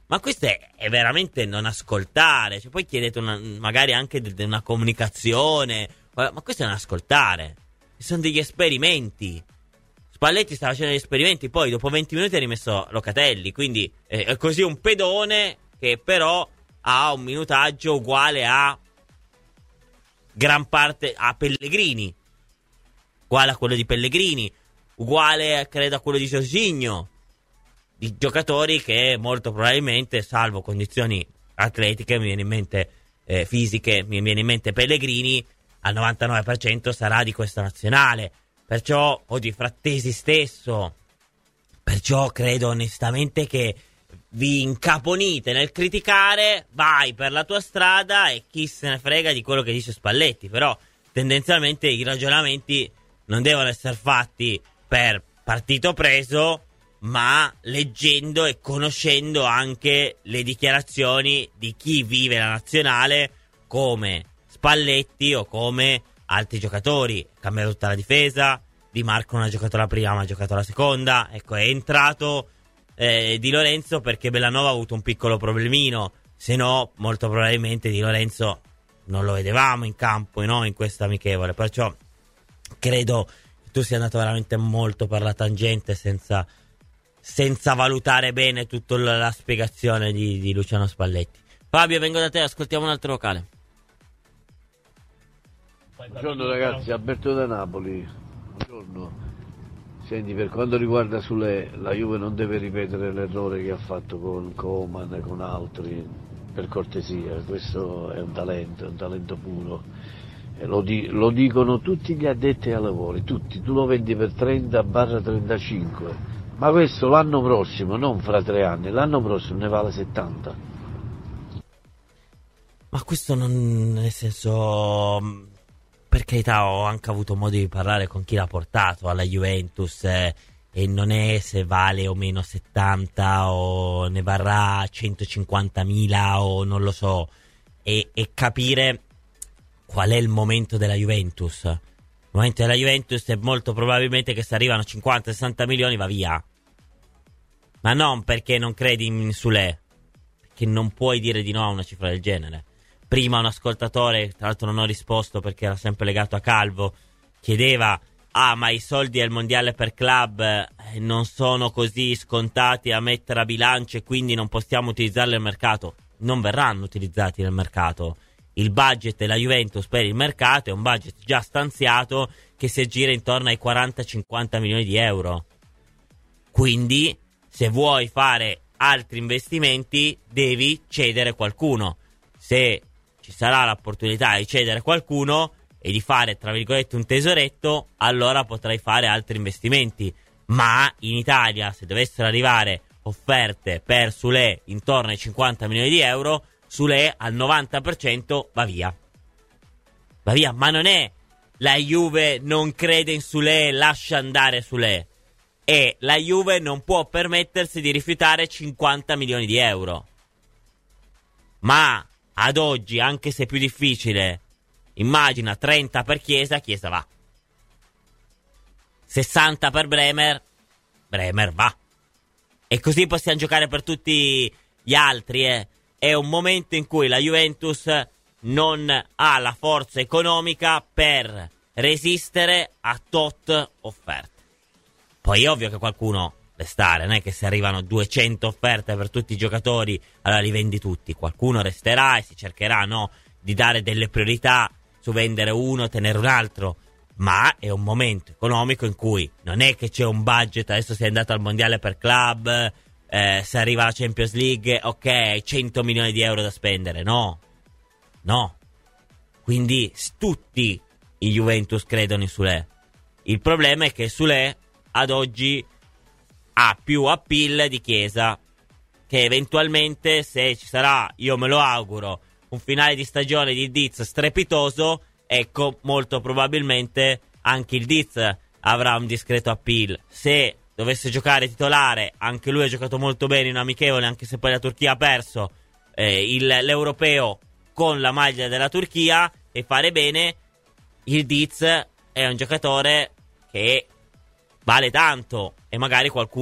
Ma questo è veramente non ascoltare. Cioè, poi chiedete magari anche una comunicazione, ma questo è non ascoltare. Sono degli esperimenti. Spalletti sta facendo degli esperimenti, poi dopo 20 minuti ha rimesso Locatelli, quindi è così un pedone che però ha un minutaggio uguale a gran parte a Pellegrini, uguale a quello di Pellegrini, uguale credo a quello di Jorginho, di giocatori che molto probabilmente, salvo condizioni atletiche, mi viene in mente fisiche, mi viene in mente Pellegrini, al 99% sarà di questa nazionale. Perciò, o di Frattesi stesso. Perciò credo onestamente che vi incaponite nel criticare, vai per la tua strada e chi se ne frega di quello che dice Spalletti. Però tendenzialmente i ragionamenti non devono essere fatti per partito preso, ma leggendo e conoscendo anche le dichiarazioni di chi vive la nazionale come Spalletti o come altri giocatori. Cambia tutta la difesa, Di Marco non ha giocato la prima ma ha giocato la seconda, ecco, è entrato Di Lorenzo perché Bellanova ha avuto un piccolo problemino, se no molto probabilmente Di Lorenzo non lo vedevamo in campo, no, in questa amichevole. Perciò credo che tu sia andato veramente molto per la tangente senza valutare bene tutta la spiegazione di Luciano Spalletti. Fabio, vengo da te, ascoltiamo un altro vocale. Buongiorno ragazzi, Alberto da Napoli. Buongiorno. Senti, per quanto riguarda Sule, la Juve non deve ripetere l'errore che ha fatto con Coman e con altri, per cortesia. Questo è un talento puro. E lo dicono tutti gli addetti ai lavori, tutti. Tu lo vendi per 30/35, ma questo l'anno prossimo, non fra 3 anni, l'anno prossimo ne vale 70. Ma questo non, nel senso, per carità, ho anche avuto modo di parlare con chi l'ha portato alla Juventus e non è se vale o meno 70 o ne varrà 150.000 o non lo so, e capire qual è il momento della Juventus. Il momento della Juventus è molto probabilmente che se arrivano 50-60 milioni va via, ma non perché non credi in Sule, perché non puoi dire di no a una cifra del genere. Prima un ascoltatore, tra l'altro non ho risposto perché era sempre legato a Calvo, chiedeva: ma i soldi al mondiale per club non sono così scontati a mettere a bilancio e quindi non possiamo utilizzarli nel mercato? Non verranno utilizzati nel mercato. Il budget della Juventus per il mercato è un budget già stanziato che si aggira intorno ai 40-50 milioni di euro. Quindi, se vuoi fare altri investimenti, devi cedere qualcuno. Se ci sarà l'opportunità di cedere qualcuno e di fare, tra virgolette, un tesoretto, allora potrai fare altri investimenti. Ma in Italia, se dovessero arrivare offerte per Sule intorno ai 50 milioni di euro, Sule al 90% va via. Va via, ma non è la Juve non crede in Sule, lascia andare Sule. E la Juve non può permettersi di rifiutare 50 milioni di euro. Ma ad oggi, anche se è più difficile, immagina 30 per Chiesa va. 60 per Bremer va. E così possiamo giocare per tutti gli altri, È un momento in cui la Juventus non ha la forza economica per resistere a tot offerte. Poi è ovvio che qualcuno deve stare, non è che se arrivano 200 offerte per tutti i giocatori allora li vendi tutti. Qualcuno resterà e si cercherà, no, di dare delle priorità su vendere uno, tenere un altro. Ma è un momento economico in cui non è che c'è un budget, adesso sei andato al mondiale per club, se arriva la Champions League, ok, 100 milioni di euro da spendere. No. Quindi tutti i Juventus credono in Sule. Il problema è che Sule ad oggi ha più appeal di Chiesa, che eventualmente, se ci sarà, io me lo auguro, un finale di stagione di Diz strepitoso, ecco, molto probabilmente anche il Diz avrà un discreto appeal. Se dovesse giocare titolare, anche lui ha giocato molto bene in amichevole, anche se poi la Turchia ha perso l'europeo con la maglia della Turchia, e fare bene, il Diz è un giocatore che vale tanto e magari qualcuno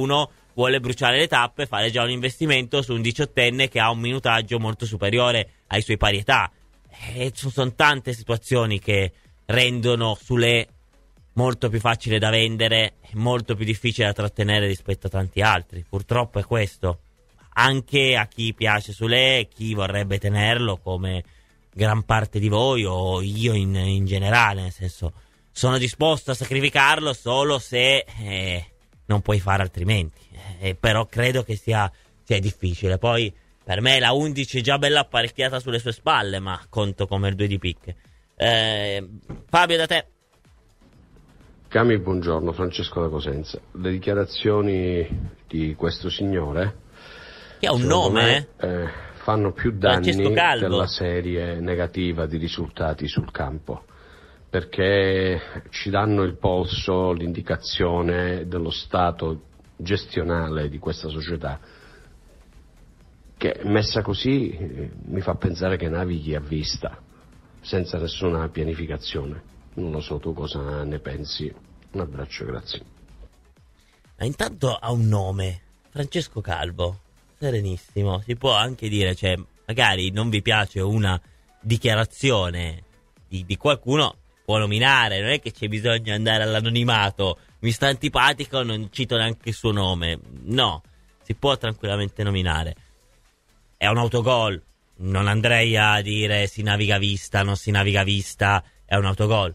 vuole bruciare le tappe, fare già un investimento su un 18enne che ha un minutaggio molto superiore ai suoi pari età. E sono tante situazioni che rendono Soulé molto più facile da vendere e molto più difficile da trattenere rispetto a tanti altri. Purtroppo è questo. Anche a chi piace Soulé, chi vorrebbe tenerlo, come gran parte di voi o io in generale, nel senso, sono disposto a sacrificarlo solo se non puoi fare altrimenti. Però credo che sia difficile. Poi per me la 11 è già bella apparecchiata sulle sue spalle, ma conto come il 2 di picche. Fabio, da te. Cami, buongiorno, Francesco da Cosenza. Le dichiarazioni di questo signore, che ha un nome, fanno più danni Calvo, della serie negativa di risultati sul campo, perché ci danno il polso, l'indicazione dello stato gestionale di questa società, che messa così mi fa pensare che navighi a vista, senza nessuna pianificazione. Non lo so, tu cosa ne pensi? Un abbraccio, grazie. Ma intanto ha un nome, Francesco Calvo, serenissimo. Si può anche dire, cioè, magari non vi piace una dichiarazione di qualcuno, può nominare, non è che c'è bisogno di andare all'anonimato. Mi sta antipatico, non cito neanche il suo nome. No, si può tranquillamente nominare. È un autogol, non andrei a dire si naviga a vista, non si naviga a vista, è un autogol.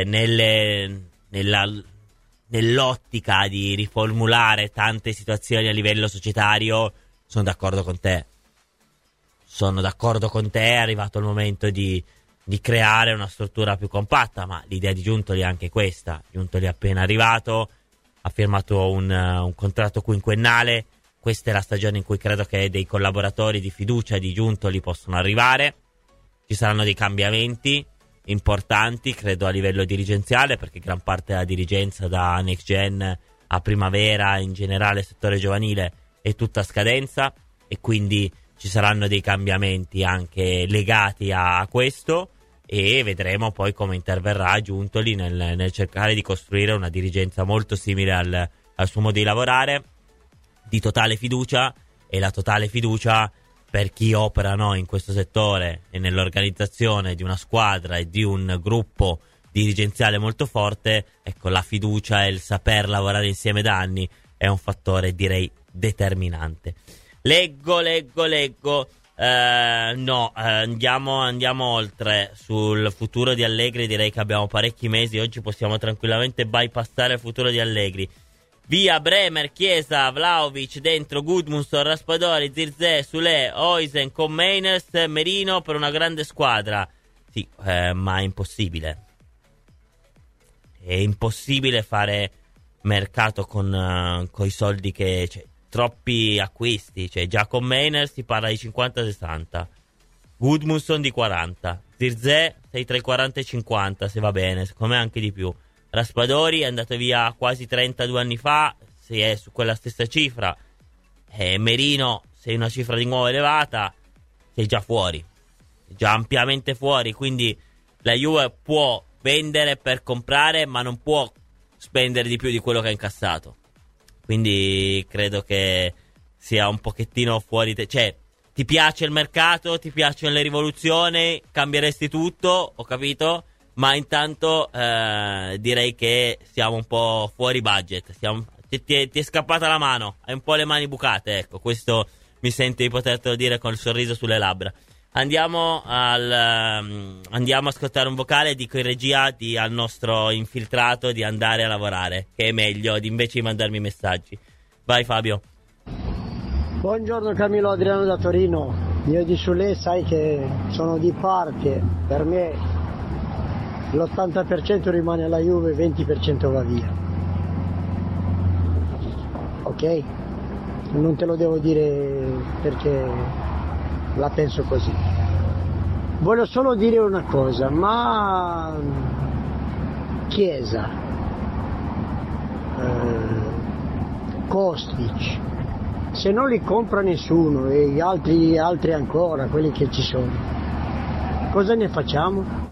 Nell'ottica di riformulare tante situazioni a livello societario, sono d'accordo con te. È arrivato il momento di creare una struttura più compatta, ma l'idea di Giuntoli è anche questa. Giuntoli è appena arrivato, ha firmato un contratto quinquennale. Questa è la stagione in cui credo che dei collaboratori di fiducia di Giuntoli possono arrivare. Ci saranno dei cambiamenti importanti, credo, a livello dirigenziale, perché gran parte della dirigenza, da Next Gen a Primavera, in generale settore giovanile, è tutta a scadenza, e quindi ci saranno dei cambiamenti anche legati a questo, e vedremo poi come interverrà Giuntoli nel cercare di costruire una dirigenza molto simile al suo modo di lavorare, di totale fiducia. E la totale fiducia, per chi opera in questo settore e nell'organizzazione di una squadra e di un gruppo dirigenziale molto forte, ecco, la fiducia e il saper lavorare insieme da anni è un fattore, direi, determinante. Leggo. Andiamo oltre. Sul futuro di Allegri direi che abbiamo parecchi mesi. Oggi possiamo tranquillamente bypassare il futuro di Allegri. Via Bremer, Chiesa, Vlahovic, dentro Gudmundsson, Raspadori, Zirkzee, Soulé, Huijsen, Koopmeiners, Merino per una grande squadra. Sì, ma è impossibile. È impossibile fare mercato con i soldi che... Cioè, troppi acquisti. Cioè, già con Koopmeiners si parla di 50-60. Gudmundsson di 40. Zirkzee sei tra i 40 e i 50, se va bene, secondo me anche di più. Raspadori è andato via quasi 32 anni fa, si è su quella stessa cifra. Merino, sei una cifra di nuovo elevata, sei già fuori, già ampiamente fuori. Quindi la Juve può vendere per comprare, ma non può spendere di più di quello che ha incassato. Quindi credo che sia un pochettino fuori cioè, ti piace il mercato, ti piacciono le rivoluzioni, cambieresti tutto, ho capito, ma intanto direi che siamo un po' fuori budget. Ti è scappata la mano, hai un po' le mani bucate, ecco, questo mi sento di potertelo dire con il sorriso sulle labbra. Andiamo a ascoltare un vocale. Dico in regia al nostro infiltrato di andare a lavorare, che è meglio invece di mandarmi messaggi. Vai Fabio. Buongiorno Camillo, Adriano da Torino. Io di Soulé sai che sono di parte. Per me l'80% rimane alla Juve, 20% va via. Ok? Non te lo devo dire perché la penso così. Voglio solo dire una cosa, ma Chiesa, Kostic, se non li compra nessuno e gli altri ancora, quelli che ci sono, cosa ne facciamo?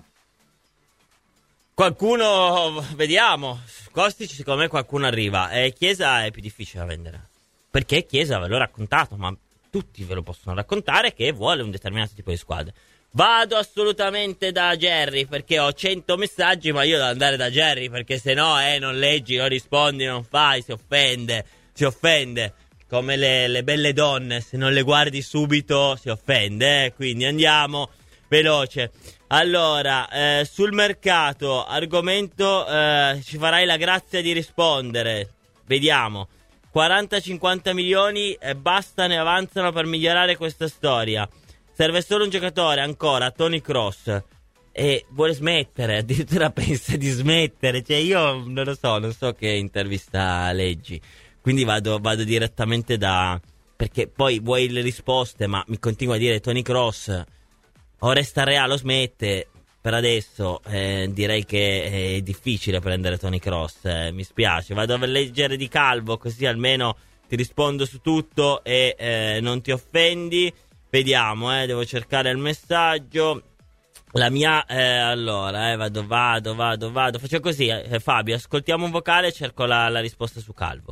Qualcuno, vediamo. Kostic secondo me qualcuno arriva, Chiesa è più difficile da vendere. perché Chiesa ve l'ho raccontato, ma tutti ve lo possono raccontare, che vuole un determinato tipo di squadra. Vado assolutamente da Jerry perché ho 100 messaggi, ma io devo andare da Jerry perché se no non leggi, non rispondi, non fai, si offende. Come le belle donne, se non le guardi subito si offende, quindi andiamo veloce. Allora, sul mercato, argomento, ci farai la grazia di rispondere, vediamo. 40-50 milioni basta, ne avanzano per migliorare questa storia. Serve solo un giocatore, ancora, Tony Kroos. E vuole smettere, addirittura pensa di smettere. Cioè io non so che intervista leggi. Quindi vado direttamente perché poi vuoi le risposte, ma mi continua a dire Tony Kroos. O resta Real o smette. Per adesso direi che è difficile prendere Tony Kroos. Mi spiace. Vado a leggere di Calvo, così almeno ti rispondo su tutto e non ti offendi. Vediamo, devo cercare il messaggio. La mia, allora, vado. Faccio così, Fabio, ascoltiamo un vocale e cerco la risposta su Calvo.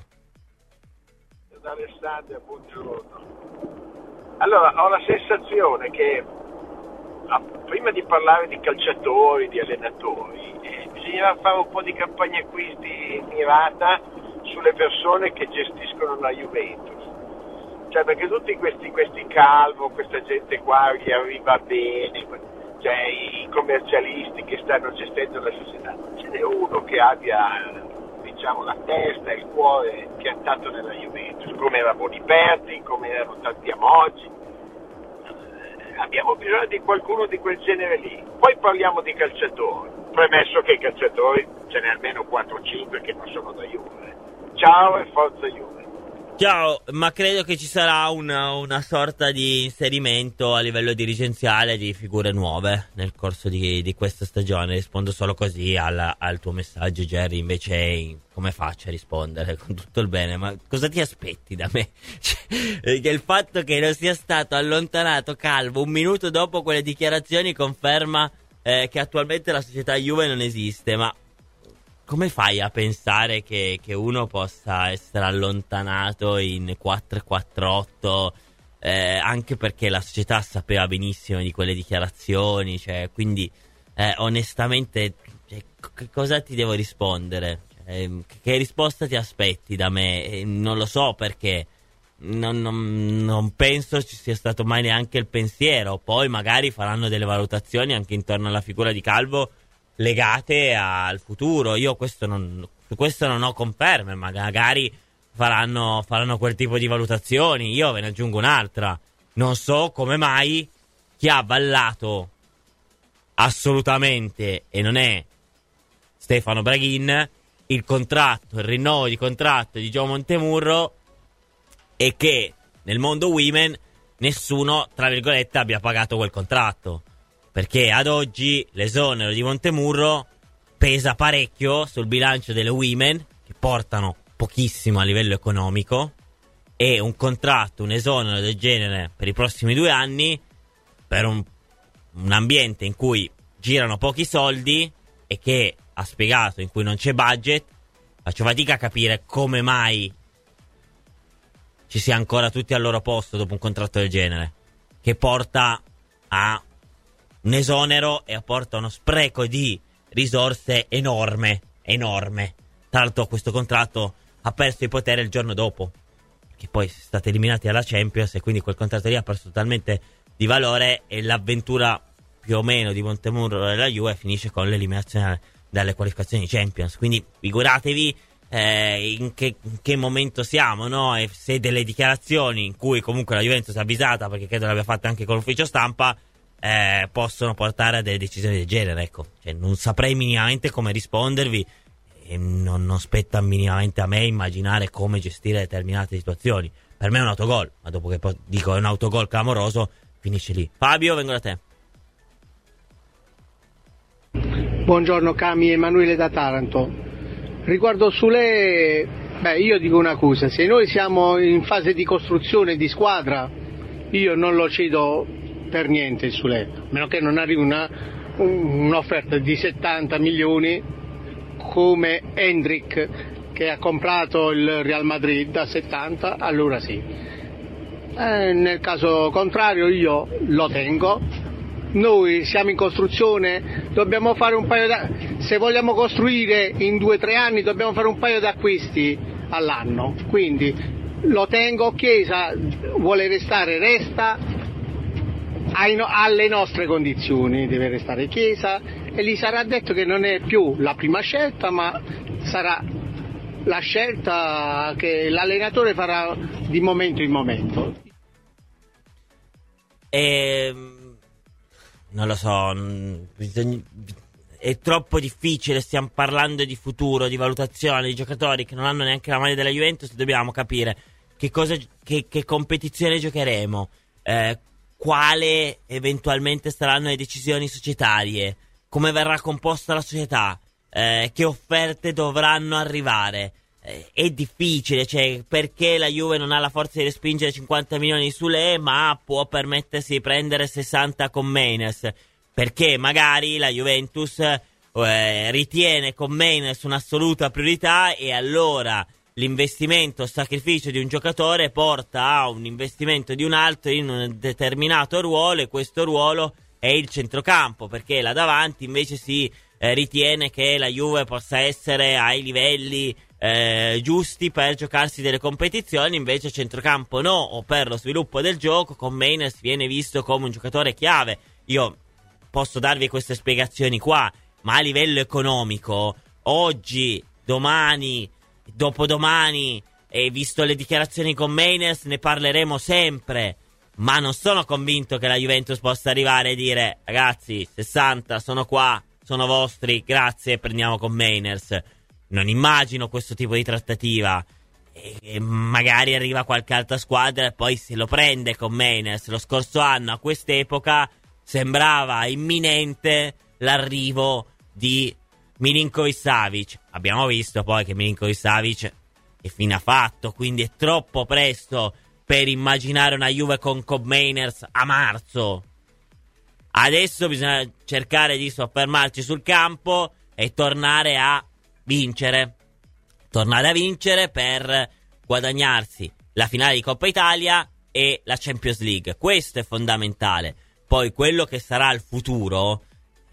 Alessandro, buongiorno. Allora, ho la sensazione che prima di parlare di calciatori, di allenatori, bisogna fare un po' di campagna acquisti mirata sulle persone che gestiscono la Juventus. Cioè, perché tutti questi Calvo, questa gente qua gli arriva bene, cioè i commercialisti che stanno gestendo la società, ce n'è uno che abbia, diciamo, la testa e il cuore piantato nella Juventus, come era Boniperti, come erano tanti Amoggi. Abbiamo bisogno di qualcuno di quel genere lì. Poi parliamo di calciatori, premesso che i calciatori ce n'è almeno 4 o 5 che non sono da Juve. Ciao e forza Juve. Ciao, ma credo che ci sarà una sorta di inserimento a livello dirigenziale di figure nuove nel corso di questa stagione. Rispondo solo così al tuo messaggio, Jerry. Invece come faccio a rispondere con tutto il bene? Ma cosa ti aspetti da me? Che il fatto che non sia stato allontanato Calvo un minuto dopo quelle dichiarazioni conferma che attualmente la società Juve non esiste. Ma come fai a pensare che uno possa essere allontanato in 4-4-8 anche perché la società sapeva benissimo di quelle dichiarazioni? Cioè, quindi onestamente che cosa ti devo rispondere? Che risposta ti aspetti da me? Non lo so, perché non penso ci sia stato mai neanche il pensiero. Poi magari faranno delle valutazioni anche intorno alla figura di Calvo legate al futuro. Io su questo non ho conferme, ma magari faranno quel tipo di valutazioni. Io ve ne aggiungo un'altra: non so come mai chi ha avallato assolutamente, e non è Stefano Braghin, il rinnovo di contratto di Joe Montemurro, e che nel mondo women nessuno, tra virgolette, abbia pagato quel contratto. Perché ad oggi l'esonero di Montemurro pesa parecchio sul bilancio delle women, che portano pochissimo a livello economico, e un contratto, un esonero del genere per i prossimi 2 anni, per un ambiente in cui girano pochi soldi e che ha spiegato in cui non c'è budget, faccio fatica a capire come mai ci sia ancora tutti al loro posto dopo un contratto del genere, che porta a un esonero e apporta uno spreco di risorse enorme. Tra l'altro questo contratto ha perso i poteri il giorno dopo, che poi si è stati eliminati alla Champions, e quindi quel contratto lì ha perso totalmente di valore, e l'avventura più o meno di Montemurro e la Juve finisce con l'eliminazione dalle qualificazioni Champions. Quindi figuratevi in che momento siamo, no? E se delle dichiarazioni in cui comunque la Juventus è avvisata, perché credo l'abbia fatta anche con l'ufficio stampa, possono portare a delle decisioni del genere, ecco. Cioè, non saprei minimamente come rispondervi, e non spetta minimamente a me immaginare come gestire determinate situazioni. Per me è un autogol, ma dopo che poi dico è un autogol clamoroso, finisce lì. Fabio, vengo da te. Buongiorno Cami, Emanuele da Taranto. Riguardo Sule, io dico una cosa: se noi siamo in fase di costruzione di squadra, io non lo cedo per niente il Sule, a meno che non arrivi un'offerta di 70 milioni come Hendrik che ha comprato il Real Madrid a 70, allora sì. Nel caso contrario io lo tengo. Noi siamo in costruzione, dobbiamo fare se vogliamo costruire in 2-3 anni dobbiamo fare un paio di acquisti all'anno, quindi lo tengo. Chiesa vuole restare, resta alle nostre condizioni, deve restare Chiesa, e gli sarà detto che non è più la prima scelta, ma sarà la scelta che l'allenatore farà di momento in momento. Non lo so, è troppo difficile, stiamo parlando di futuro, di valutazione, di giocatori che non hanno neanche la maglia della Juventus. Dobbiamo capire che competizione giocheremo, quale eventualmente saranno le decisioni societarie, come verrà composta la società, che offerte dovranno arrivare. È difficile, cioè, perché la Juve non ha la forza di respingere 50 milioni su Lè, ma può permettersi di prendere 60 con Meines, perché magari la Juventus ritiene con Meines un'assoluta priorità, e allora l'investimento o sacrificio di un giocatore porta a un investimento di un altro in un determinato ruolo, e questo ruolo è il centrocampo, perché là davanti invece si ritiene che la Juve possa essere ai livelli giusti per giocarsi delle competizioni, invece centrocampo no, o per lo sviluppo del gioco con Meines viene visto come un giocatore chiave. Io posso darvi queste spiegazioni qua, ma a livello economico oggi, domani, dopodomani, e visto le dichiarazioni con Meines, ne parleremo sempre, ma non sono convinto che la Juventus possa arrivare e dire: ragazzi, 60 sono qua, sono vostri, grazie, prendiamo con Meines. Non immagino questo tipo di trattativa, e magari arriva qualche altra squadra e poi se lo prende con Meines. Lo scorso anno a quest'epoca sembrava imminente l'arrivo di Milinković-Savić. Abbiamo visto poi che Milinković-Savić che fine ha fatto, quindi è troppo presto per immaginare una Juve con Meines a marzo. Adesso bisogna cercare di soffermarci sul campo e tornare a vincere per guadagnarsi la finale di Coppa Italia e la Champions League. Questo è fondamentale. Poi quello che sarà il futuro,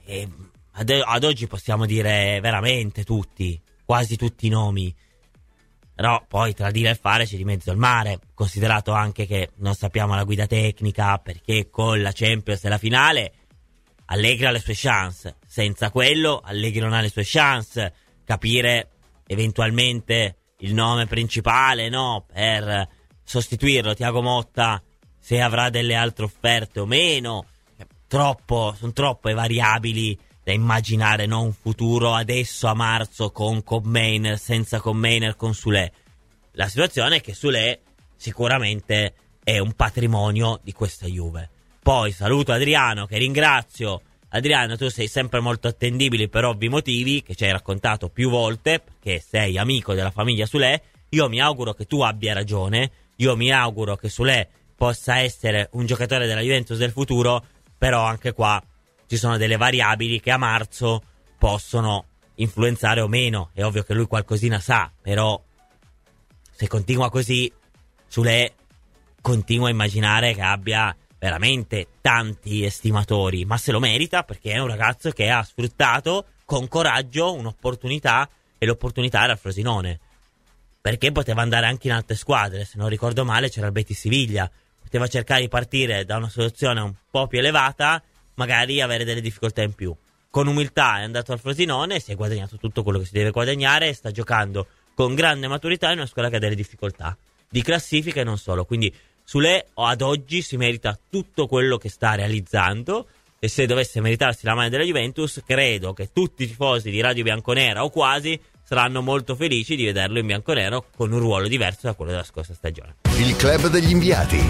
ad oggi possiamo dire veramente tutti, quasi tutti i nomi, però poi tra dire e fare c'è di mezzo il mare, considerato anche che non sappiamo la guida tecnica, perché con la Champions e la finale Allegri ha le sue chance, senza quello Allegri non ha le sue chance. Capire eventualmente il nome principale, no, per sostituirlo, Thiago Motta, se avrà delle altre offerte o meno. Sono troppe variabili da immaginare, no, un futuro adesso a marzo con Meines, senza con Meines, con Soulé. La situazione è che Soulé sicuramente è un patrimonio di questa Juve. Poi saluto Adriano, che ringrazio. Adriano, tu sei sempre molto attendibile per ovvi motivi che ci hai raccontato più volte, perché sei amico della famiglia Soulé. Io mi auguro che tu abbia ragione, io mi auguro che Soulé possa essere un giocatore della Juventus del futuro, però anche qua ci sono delle variabili che a marzo possono influenzare o meno. È ovvio che lui qualcosina sa, però se continua così Soulé continua a immaginare che abbia veramente tanti estimatori, ma se lo merita, perché è un ragazzo che ha sfruttato con coraggio un'opportunità, e l'opportunità era il Frosinone, perché poteva andare anche in altre squadre. Se non ricordo male c'era il Betis Siviglia, poteva cercare di partire da una soluzione un po' più elevata, magari avere delle difficoltà in più. Con umiltà è andato al Frosinone, si è guadagnato tutto quello che si deve guadagnare e sta giocando con grande maturità in una squadra che ha delle difficoltà di classifica e non solo. Quindi Soulé ad oggi si merita tutto quello che sta realizzando, e se dovesse meritarsi la maglia della Juventus, credo che tutti i tifosi di Radio Bianconera, o quasi, saranno molto felici di vederlo in bianconero con un ruolo diverso da quello della scorsa stagione. Il club degli inviati.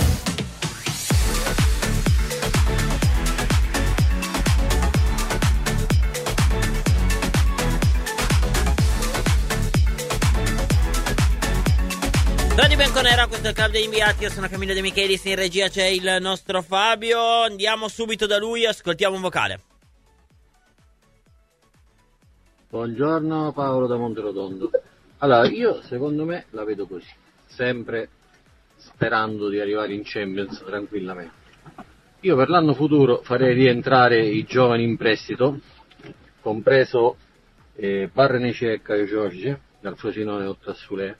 Radio Bianconera, questo è il club degli inviati. Io sono Camillo De Michelis, in regia c'è il nostro Fabio. Andiamo subito da lui, ascoltiamo un vocale. Buongiorno, Paolo da Monterotondo. Allora, io secondo me la vedo così, sempre sperando di arrivare in Champions tranquillamente. Io per l'anno futuro farei rientrare i giovani in prestito, compreso Barrenechea e Caio Giorgi, dal Frosinone o Tassulè,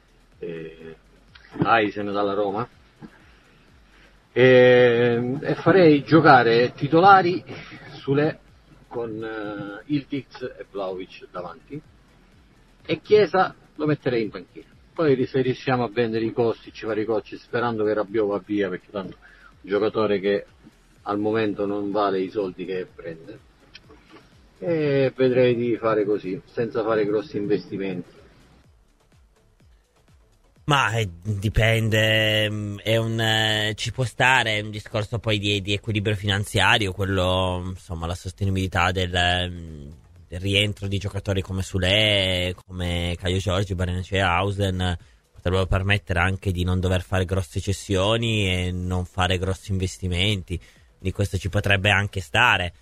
Aisen dalla Roma, e farei giocare titolari Sule con Ildiz e Vlahovic davanti, e Chiesa lo metterei in panchina. Poi se riusciamo a vendere i Kostic, vari Kostic, sperando che Rabiot va via, perché tanto è un giocatore che al momento non vale i soldi che prende, e vedrei di fare così, senza fare grossi investimenti. Ma dipende, ci può stare, è un discorso poi di equilibrio finanziario, quello, insomma, la sostenibilità del rientro di giocatori come Sule, come Caio Giorgi, Barrenechea, Hausen potrebbero permettere anche di non dover fare grosse cessioni e non fare grossi investimenti, di questo ci potrebbe anche stare.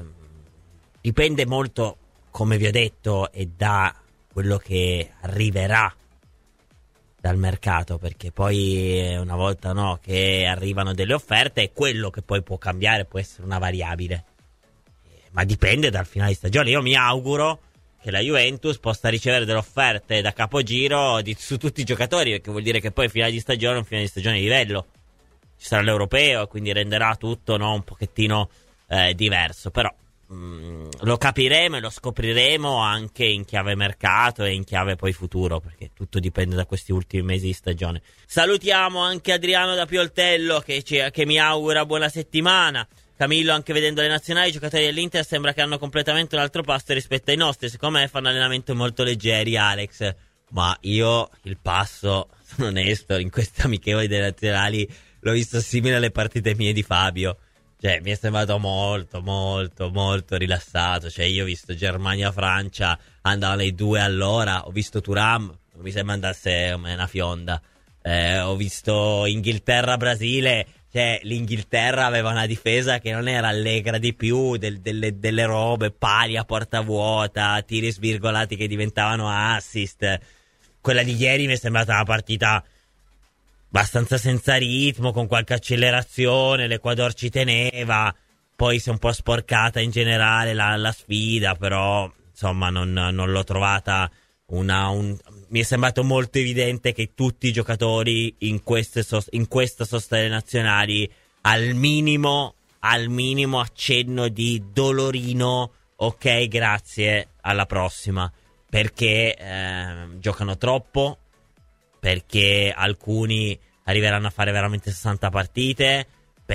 Dipende molto, come vi ho detto, e da quello che arriverà dal mercato, perché poi una volta che arrivano delle offerte è quello che poi può cambiare, può essere una variabile, ma dipende dal finale di stagione. Io mi auguro che la Juventus possa ricevere delle offerte da capogiro su tutti i giocatori, perché vuol dire che poi finale di stagione è un finale di stagione di livello, ci sarà l'Europeo, quindi renderà tutto un pochettino diverso, però lo capiremo e lo scopriremo anche in chiave mercato e in chiave poi futuro, perché tutto dipende da questi ultimi mesi di stagione. Salutiamo anche Adriano da Pioltello che mi augura buona settimana. Camillo, anche vedendo le nazionali, i giocatori dell'Inter sembra che hanno completamente un altro passo rispetto ai nostri, secondo me fanno allenamenti molto leggeri, Alex, ma io il passo, sono onesto, in queste amichevoli delle nazionali l'ho visto simile alle partite mie di Fabio. Cioè, mi è sembrato molto, molto, molto rilassato. Cioè, io ho visto Germania-Francia, andavano i 2 all'ora. Ho visto Thuram, non mi sembra andasse come una fionda. Ho visto Inghilterra-Brasile. Cioè, l'Inghilterra aveva una difesa che non era allegra di più, delle robe, pali a porta vuota, tiri svirgolati che diventavano assist. Quella di ieri mi è sembrata una partita abbastanza senza ritmo, con qualche accelerazione. L'Ecuador ci teneva, poi si è un po' sporcata in generale la sfida, però insomma non l'ho trovata mi è sembrato molto evidente che tutti i giocatori in questa sosta delle nazionali al minimo accenno di dolorino, ok, grazie, alla prossima, perché giocano troppo, perché alcuni arriveranno a fare veramente 60 partite,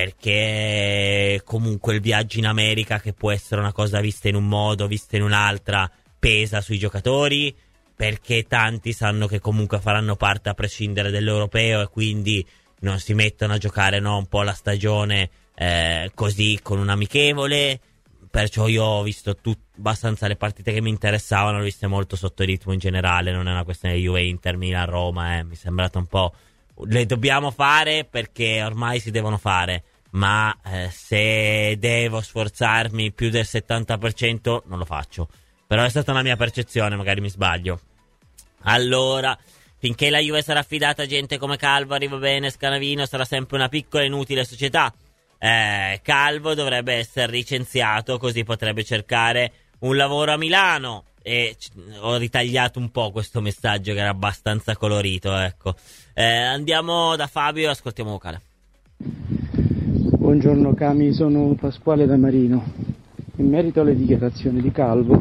perché comunque il viaggio in America, che può essere una cosa vista in un modo, vista in un'altra, pesa sui giocatori, perché tanti sanno che comunque faranno parte a prescindere dell'Europeo e quindi non si mettono a giocare un po' la stagione così con un amichevole. Perciò io ho visto abbastanza le partite che mi interessavano, le ho viste molto sotto ritmo in generale. Non è una questione di Juve, Inter, Milan, Roma, mi è sembrato un po', le dobbiamo fare perché ormai si devono fare, ma se devo sforzarmi più del 70% non lo faccio. Però è stata una mia percezione, magari mi sbaglio. Allora, finché la Juve sarà affidata a gente come Calvo, arriva bene, Scanavino, sarà sempre una piccola e inutile società. Calvo dovrebbe essere licenziato, così potrebbe cercare un lavoro a Milano. E ho ritagliato un po' questo messaggio che era abbastanza colorito, ecco. Andiamo da Fabio e ascoltiamo vocale. Buongiorno Cami, sono Pasquale da Marino. In merito alle dichiarazioni di Calvo,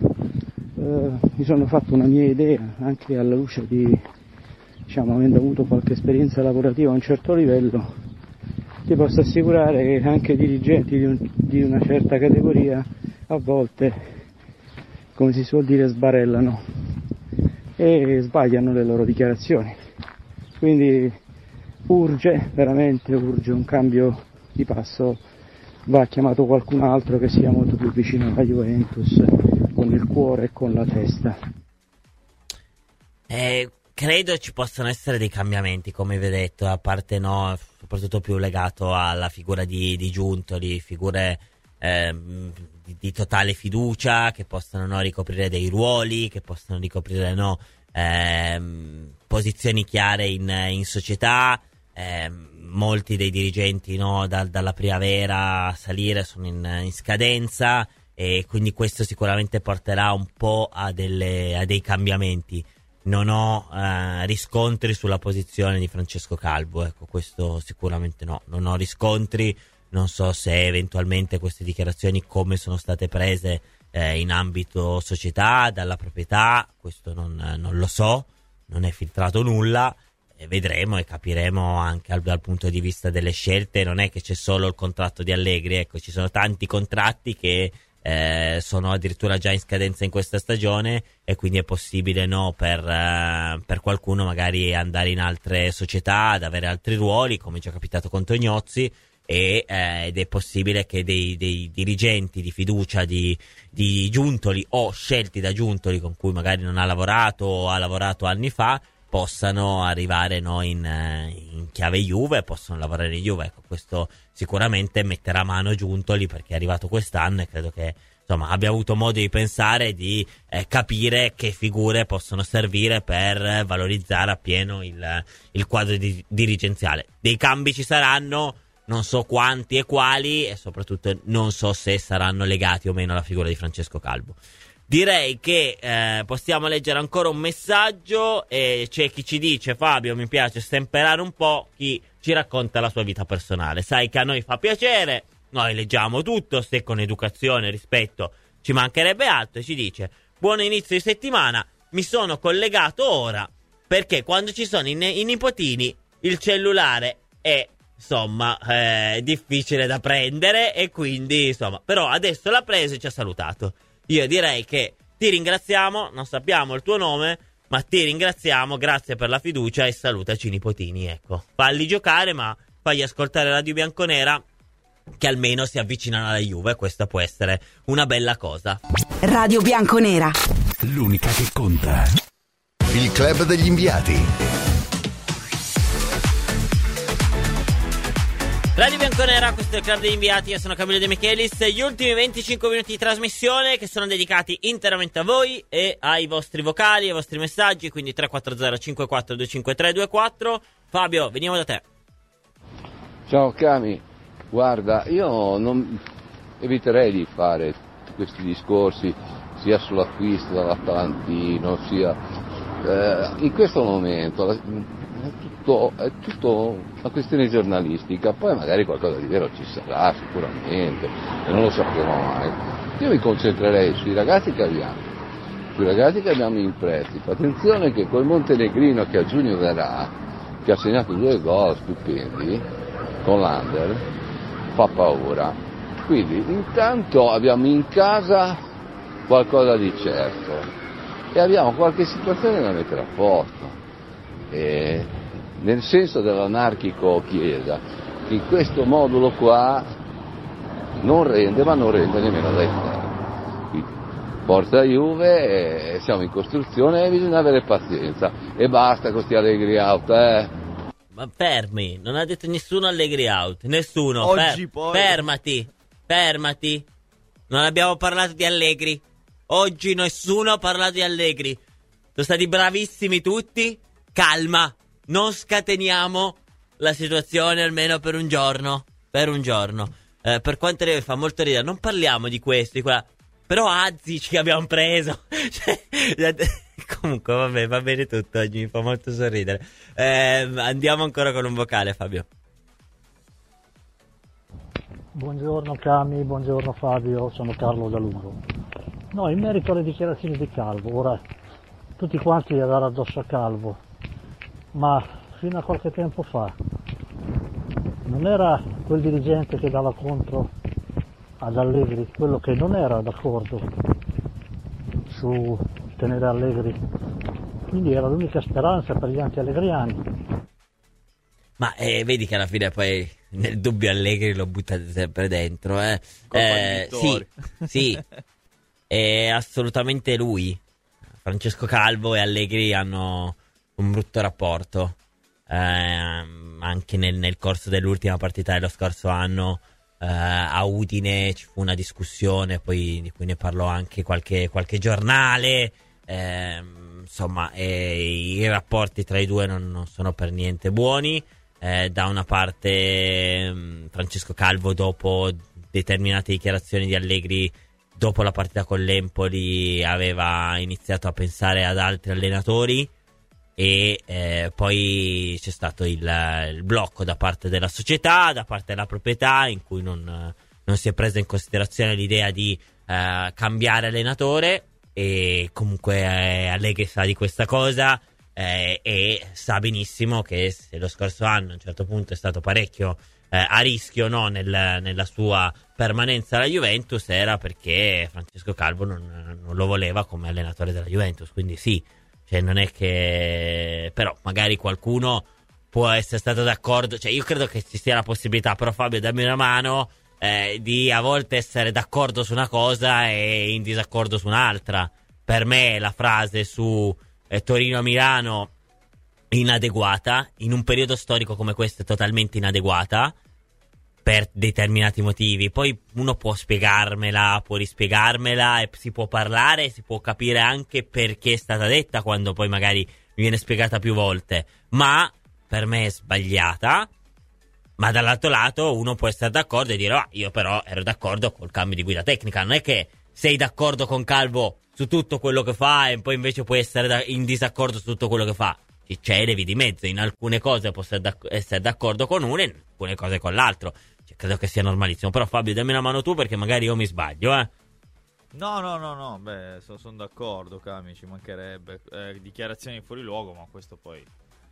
mi sono fatto una mia idea, anche alla luce di, avendo avuto qualche esperienza lavorativa a un certo livello. Ti posso assicurare che anche dirigenti di una certa categoria a volte, come si suol dire, sbarellano e sbagliano le loro dichiarazioni. Quindi veramente urge un cambio di passo. Va chiamato qualcun altro che sia molto più vicino alla Juventus, con il cuore e con la testa. Credo ci possano essere dei cambiamenti, come vi ho detto, a parte soprattutto più legato alla figura di Giuntoli, figure di totale fiducia, che possano ricoprire dei ruoli, che possano ricoprire posizioni chiare in società. Molti dei dirigenti, no, dalla primavera a salire sono in scadenza, e quindi questo sicuramente porterà un po' a dei cambiamenti. Non ho riscontri sulla posizione di Francesco Calvo, ecco, questo sicuramente no, non ho riscontri. Non so se eventualmente queste dichiarazioni come sono state prese in ambito società, dalla proprietà, questo non lo so, non è filtrato nulla. Vedremo e capiremo anche dal punto di vista delle scelte. Non è che c'è solo il contratto di Allegri, ecco, ci sono tanti contratti che sono addirittura già in scadenza in questa stagione, e quindi è possibile, no, per qualcuno magari andare in altre società, ad avere altri ruoli, come già capitato con Tognozzi, ed è possibile che dei dirigenti di fiducia di Giuntoli, o scelti da Giuntoli, con cui magari non ha lavorato o ha lavorato anni fa, possano arrivare, no, in chiave Juve, possono lavorare in Juve. Ecco, questo sicuramente metterà mano Giuntoli, perché è arrivato quest'anno, e credo che, insomma, abbia avuto modo di pensare, di capire che figure possono servire per valorizzare appieno il quadro dirigenziale. Dei cambi ci saranno, non so quanti e quali, e soprattutto non so se saranno legati o meno alla figura di Francesco Calvo. Direi che possiamo leggere ancora un messaggio, e c'è chi ci dice: Fabio, mi piace stemperare un po', chi ci racconta la sua vita personale. Sai che a noi fa piacere, noi leggiamo tutto, se con educazione e rispetto ci mancherebbe altro. E ci dice: buon inizio di settimana, mi sono collegato ora perché quando ci sono i nipotini il cellulare è, insomma, difficile da prendere, e quindi, insomma, però adesso l'ha preso e ci ha salutato. Io direi che ti ringraziamo, non sappiamo il tuo nome, ma ti ringraziamo, grazie per la fiducia, e salutaci i nipotini, ecco. Falli giocare, ma fagli ascoltare Radio Bianconera, che almeno si avvicinano alla Juve, questa può essere una bella cosa. Radio Bianconera, l'unica che conta. Il club degli inviati. Radio Bianconera, questo è il club degli inviati, io sono Camillo De Michelis. Gli ultimi 25 minuti di trasmissione che sono dedicati interamente a voi e ai vostri vocali, ai vostri messaggi, quindi 340 54 253 24. Fabio, veniamo da te. Ciao Cami, guarda, io non eviterei di fare questi discorsi sia sull'acquisto dall'Atalantino, sia in questo momento è tutto una questione giornalistica, poi magari qualcosa di vero ci sarà sicuramente, e non lo sapremo mai. Io mi concentrerei sui ragazzi che abbiamo in prestito. Attenzione che col Montenegrino, che a giugno verrà, che ha segnato 2 gol stupendi con l'Under, fa paura. Quindi intanto abbiamo in casa qualcosa di certo e abbiamo qualche situazione da mettere a posto, nel senso dell'anarchico Chiesa, che in questo modulo qua non rende, ma non rende nemmeno dai ferri. Forza Juve, siamo in costruzione e bisogna avere pazienza, e basta con sti Allegri out, Ma fermi, non ha detto nessuno Allegri out, nessuno. Oggi Fermati, non abbiamo parlato di Allegri. Oggi nessuno ha parlato di Allegri. Sono stati bravissimi tutti. Calma, non scateniamo la situazione almeno per un giorno. Per quanto ne fa molto ridere, non parliamo di questo, di quella. Però Azic che abbiamo preso. Comunque vabbè, va bene tutto, oggi mi fa molto sorridere. Andiamo ancora con un vocale, Fabio. Buongiorno Cami, buongiorno Fabio, sono Carlo da Lungo. No, in merito alle dichiarazioni di Calvo, ora tutti quanti a dare addosso a Calvo, ma fino a qualche tempo fa non era quel dirigente che dava contro ad Allegri, quello che non era d'accordo su tenere Allegri, quindi era l'unica speranza per gli anti-allegriani. Ma vedi che alla fine poi nel dubbio Allegri lo buttate sempre dentro, sì, è assolutamente lui. Francesco Calvo e Allegri hanno un brutto rapporto, anche nel corso dell'ultima partita dello scorso anno a Udine ci fu una discussione, poi di cui ne parlò anche qualche giornale insomma, i rapporti tra i due non sono per niente buoni. Da una parte Francesco Calvo, dopo determinate dichiarazioni di Allegri dopo la partita con l'Empoli, aveva iniziato a pensare ad altri allenatori, e poi c'è stato il blocco da parte della società, da parte della proprietà, in cui non si è presa in considerazione l'idea di cambiare allenatore, e comunque Allegri sa di questa cosa, e sa benissimo che se lo scorso anno a un certo punto è stato parecchio a rischio, no, nella sua permanenza alla Juventus, era perché Francesco Calvo non lo voleva come allenatore della Juventus. Quindi sì, cioè non è che, però magari qualcuno può essere stato d'accordo, cioè io credo che ci sia la possibilità, però Fabio, dammi una mano, di a volte essere d'accordo su una cosa e in disaccordo su un'altra. Per me la frase su Torino-Milano inadeguata, in un periodo storico come questo è totalmente inadeguata per determinati motivi. Poi uno può spiegarmela, può rispiegarmela, e si può parlare, si può capire anche perché è stata detta, quando poi magari mi viene spiegata più volte, ma per me è sbagliata. Ma dall'altro lato uno può essere d'accordo e dire io però ero d'accordo col cambio di guida tecnica. Non è che sei d'accordo con Calvo su tutto quello che fa e poi invece puoi essere in disaccordo su tutto quello che fa. C'è le vie di mezzo, in alcune cose posso essere d'accordo con uno, in alcune cose con l'altro. Cioè, credo che sia normalissimo. Però Fabio, dammi una mano tu, perché magari io mi sbaglio, No, beh, sono d'accordo, Cami, ci mancherebbe. Dichiarazioni fuori luogo, ma questo poi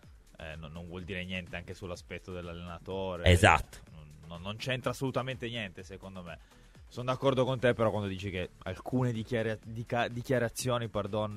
non vuol dire niente anche sull'aspetto dell'allenatore. Esatto. Non c'entra assolutamente niente, secondo me. Sono d'accordo con te, però, quando dici che alcune dichiarazioni,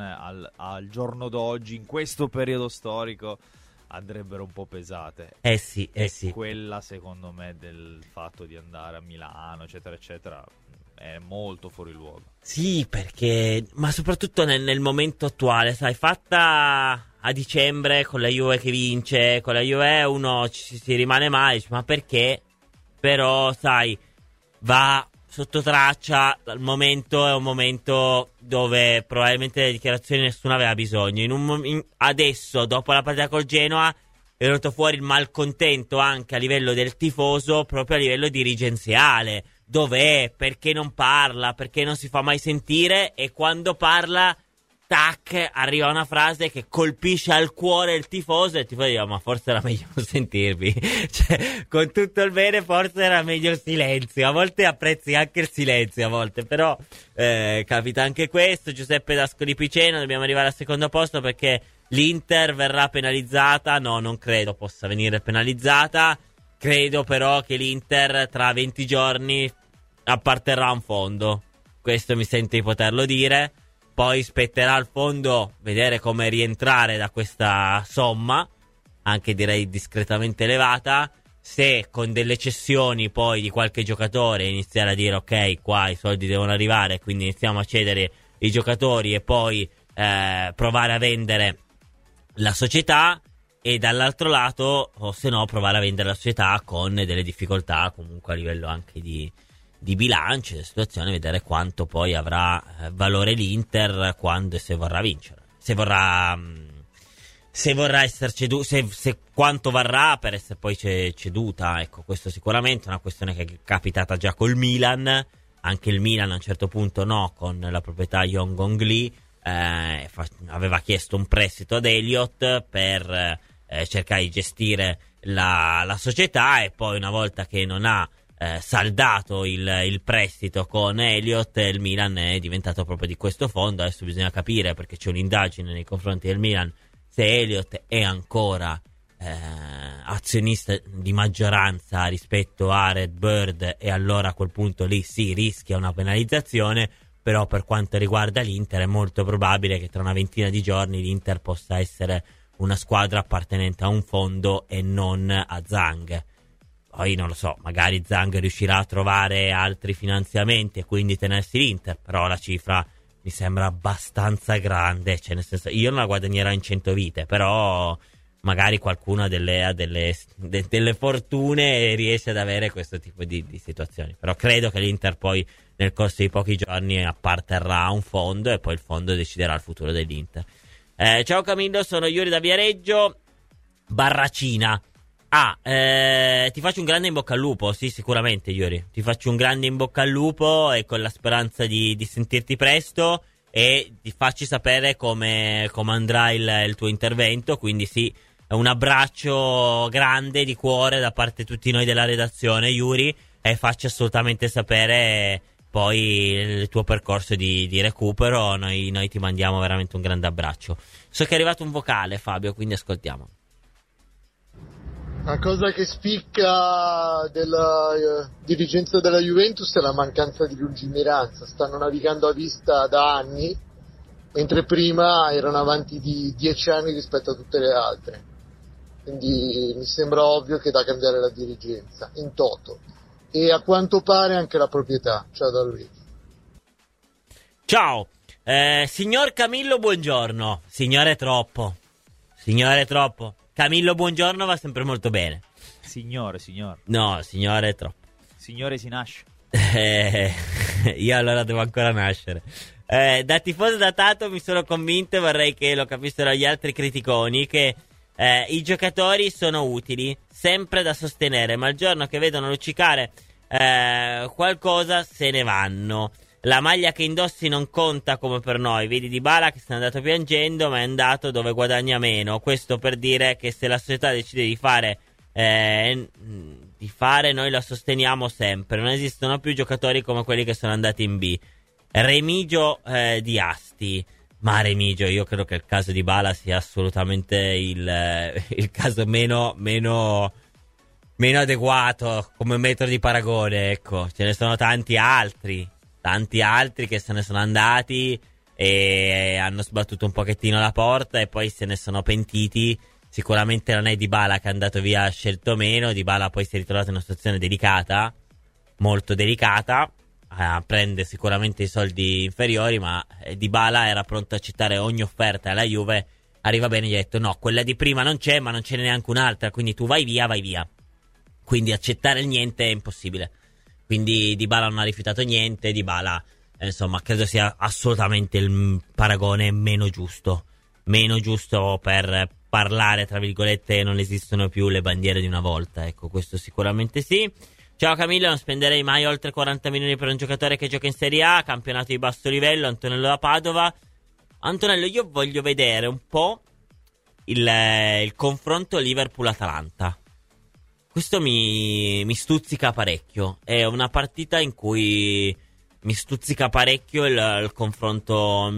al giorno d'oggi, in questo periodo storico, andrebbero un po' pesate. Sì. Quella, secondo me, del fatto di andare a Milano, eccetera, eccetera, è molto fuori luogo. Sì, perché, ma soprattutto nel momento attuale, sai, fatta a dicembre con la Juve che vince, con la Juve uno si rimane male, dice, ma perché? Però, sai, va sotto traccia, al momento è un momento dove probabilmente le dichiarazioni nessuno aveva bisogno. Adesso, dopo la partita col Genoa, è venuto fuori il malcontento anche a livello del tifoso, proprio a livello dirigenziale. Dov'è? Perché non parla? Perché non si fa mai sentire? E quando parla, tac, arriva una frase che colpisce al cuore il tifoso, e il tifoso dice, ma forse era meglio non sentirvi. Cioè, con tutto il bene, forse era meglio il silenzio. A volte apprezzi anche il silenzio, a volte, però capita anche questo. Giuseppe D'Ascoli Piceno, dobbiamo arrivare al secondo posto perché l'Inter verrà penalizzata. No, non credo possa venire penalizzata. Credo però che l'Inter tra 20 giorni apparterrà a un fondo. Questo mi sento di poterlo dire. Poi spetterà al fondo vedere come rientrare da questa somma, anche direi discretamente elevata. Se con delle cessioni poi di qualche giocatore iniziare a dire ok, qua i soldi devono arrivare, quindi iniziamo a cedere i giocatori e poi provare a vendere la società, e dall'altro lato, o se no, provare a vendere la società con delle difficoltà comunque a livello anche di bilancio, di situazione, vedere quanto poi avrà valore l'Inter quando e se vorrà vincere, se vorrà essere ceduta, se quanto varrà per essere poi ceduta. Ecco, questo sicuramente è una questione che è capitata già col Milan. Anche il Milan a un certo punto con la proprietà Yong Hong Lee aveva chiesto un prestito ad Elliott per cercare di gestire la società, e poi una volta che non ha saldato il prestito con Elliott, il Milan è diventato proprio di questo fondo. Adesso bisogna capire, perché c'è un'indagine nei confronti del Milan, se Elliott è ancora azionista di maggioranza rispetto a Redbird, e allora a quel punto lì si rischia una penalizzazione. Però per quanto riguarda l'Inter è molto probabile che tra una ventina di giorni l'Inter possa essere una squadra appartenente a un fondo e non a Zhang. Poi non lo so, magari Zhang riuscirà a trovare altri finanziamenti e quindi tenersi l'Inter, però la cifra mi sembra abbastanza grande, cioè nel senso, io non la guadagnerò in 100 vite, però magari qualcuno ha delle fortune e riesce ad avere questo tipo di situazioni. Però credo che l'Inter poi nel corso di pochi giorni apparterrà a un fondo, e poi il fondo deciderà il futuro dell'Inter. Ciao Camillo, sono Iuri da Viareggio, Barracina. Ti faccio un grande in bocca al lupo. Sì, sicuramente Iuri, ti faccio un grande in bocca al lupo, e con la speranza di sentirti presto, e ti facci sapere come andrà il tuo intervento. Quindi sì, un abbraccio grande di cuore da parte di tutti noi della redazione, Iuri, e facci assolutamente sapere poi il tuo percorso di recupero. Noi ti mandiamo veramente un grande abbraccio. So che è arrivato un vocale, Fabio, quindi ascoltiamo. La cosa che spicca della dirigenza della Juventus è la mancanza di lungimiranza. Stanno navigando a vista da anni, mentre prima erano avanti di 10 anni rispetto a tutte le altre. Quindi mi sembra ovvio che da cambiare la dirigenza in toto, e a quanto pare anche la proprietà. Ciao da Luigi. Ciao, signor Camillo, buongiorno. Signore troppo. Camillo, buongiorno, va sempre molto bene. Signore. No, signore è troppo. Signore si nasce. Io allora devo ancora nascere. Da tifoso datato mi sono convinto, e vorrei che lo capissero gli altri criticoni, che i giocatori sono utili, sempre da sostenere, ma il giorno che vedono luccicare qualcosa se ne vanno. La maglia che indossi non conta come per noi. Vedi Dybala che se n'è andato piangendo, ma è andato dove guadagna meno. Questo per dire che se la società decide di fare, noi la sosteniamo sempre. Non esistono più giocatori come quelli che sono andati in B. Remigio di Asti. Ma Remigio, io credo che il caso di Dybala sia assolutamente il caso meno adeguato come metro di paragone, ecco. Ce ne sono tanti altri che se ne sono andati e hanno sbattuto un pochettino la porta e poi se ne sono pentiti. Sicuramente non è Dybala che è andato via scelto meno. Dybala poi si è ritrovato in una situazione delicata, molto delicata, prende sicuramente i soldi inferiori, ma Dybala era pronto a accettare ogni offerta alla Juve. Arriva bene, gli ha detto no, quella di prima non c'è, ma non ce n'è neanche un'altra, quindi tu vai via. Quindi accettare il niente è impossibile. Quindi Dybala non ha rifiutato niente. Dybala, insomma, credo sia assolutamente il paragone meno giusto per parlare, tra virgolette, non esistono più le bandiere di una volta, ecco, questo sicuramente sì. Ciao Camillo, non spenderei mai oltre 40 milioni per un giocatore che gioca in Serie A, campionato di basso livello. Antonello da Padova. Antonello, io voglio vedere un po' il confronto Liverpool-Atalanta. Questo mi stuzzica parecchio. È una partita in cui mi stuzzica parecchio il confronto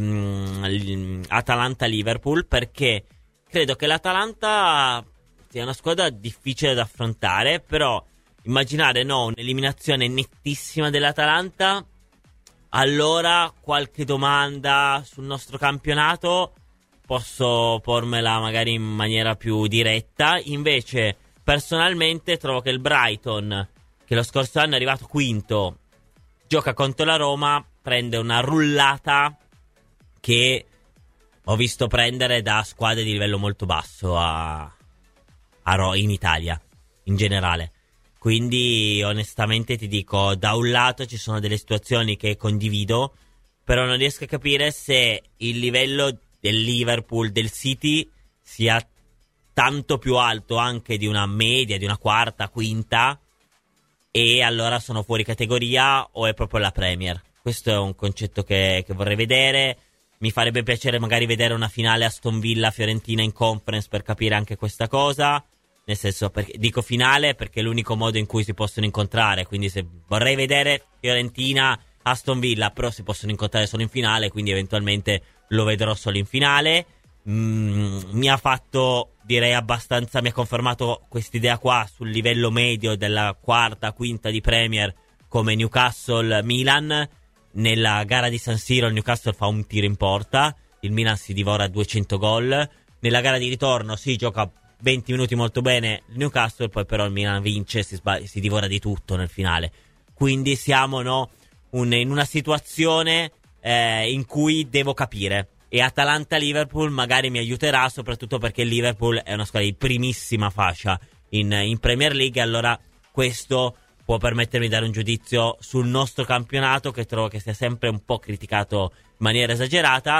Atalanta-Liverpool, perché credo che l'Atalanta sia una squadra difficile da affrontare, però immaginare un'eliminazione nettissima dell'Atalanta. Allora qualche domanda sul nostro campionato posso pormela magari in maniera più diretta. Invece personalmente trovo che il Brighton, che lo scorso anno è arrivato quinto, gioca contro la Roma, prende una rullata che ho visto prendere da squadre di livello molto basso in Italia in generale. Quindi onestamente ti dico, da un lato ci sono delle situazioni che condivido, però non riesco a capire se il livello del Liverpool, del City, sia tanto più alto anche di una media, di una quarta, quinta, e allora sono fuori categoria, o è proprio la Premier. Questo è un concetto che vorrei vedere. Mi farebbe piacere magari vedere una finale Aston Villa-Fiorentina in Conference per capire anche questa cosa. Nel senso, dico finale perché è l'unico modo in cui si possono incontrare. Quindi se vorrei vedere Fiorentina-Aston Villa, però si possono incontrare solo in finale, quindi eventualmente lo vedrò solo in finale. Mi ha fatto, direi abbastanza, mi ha confermato quest'idea qua sul livello medio della quarta, quinta di Premier, come Newcastle-Milan. Nella gara di San Siro il Newcastle fa un tiro in porta, il Milan si divora 200 gol. Nella gara di ritorno si gioca 20 minuti molto bene il Newcastle, poi però il Milan vince, si divora di tutto nel finale. Quindi siamo in una situazione in cui devo capire. E Atalanta-Liverpool magari mi aiuterà, soprattutto perché il Liverpool è una squadra di primissima fascia in Premier League. Allora questo può permettermi di dare un giudizio sul nostro campionato, che trovo che sia sempre un po' criticato in maniera esagerata.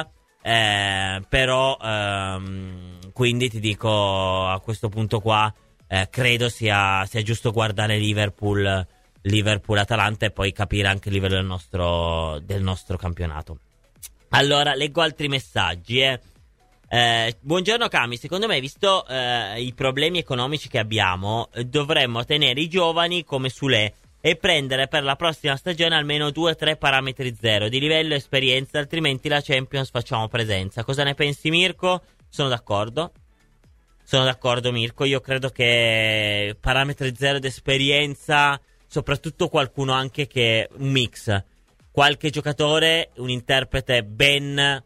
però quindi ti dico, a questo punto qua credo sia giusto guardare Liverpool-Atalanta e poi capire anche il livello del nostro campionato. Allora, leggo altri messaggi. Buongiorno Cami, secondo me, visto i problemi economici che abbiamo, dovremmo tenere i giovani come Sule e prendere per la prossima stagione almeno 2-3 parametri zero di livello e esperienza, altrimenti la Champions facciamo presenza. Cosa ne pensi, Mirko? Sono d'accordo Mirko, io credo che parametri zero di esperienza, soprattutto qualcuno anche che un mix, qualche giocatore, un interprete ben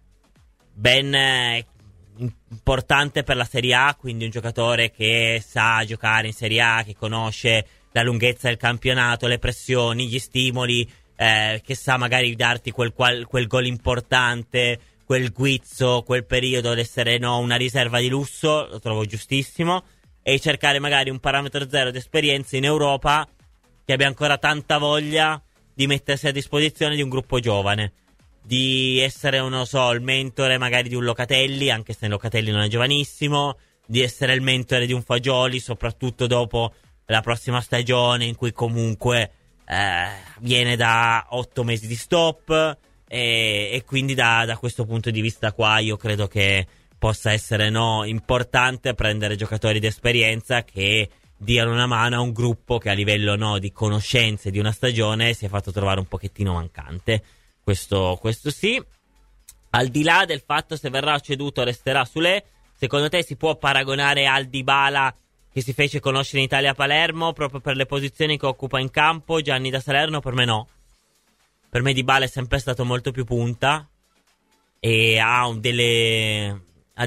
importante per la Serie A, quindi un giocatore che sa giocare in Serie A, che conosce la lunghezza del campionato, le pressioni, gli stimoli, che sa magari darti quel gol importante, quel guizzo, quel periodo, essere una riserva di lusso, lo trovo giustissimo, e cercare magari un parametro zero di esperienza in Europa che abbia ancora tanta voglia di mettersi a disposizione di un gruppo giovane, di essere, il mentore magari di un Locatelli, anche se Locatelli non è giovanissimo, di essere il mentore di un Fagioli, soprattutto dopo la prossima stagione in cui comunque viene da 8 mesi di stop, e quindi da questo punto di vista qua io credo che possa essere importante prendere giocatori di esperienza che diano una mano a un gruppo che a livello di conoscenze di una stagione si è fatto trovare un pochettino mancante. Questo sì. Al di là del fatto se verrà ceduto o resterà Sule, secondo te si può paragonare al Dybala che si fece conoscere in Italia a Palermo proprio per le posizioni che occupa in campo? Gianni da Salerno? Per me no. Per me Dybala è sempre stato molto più punta e ha delle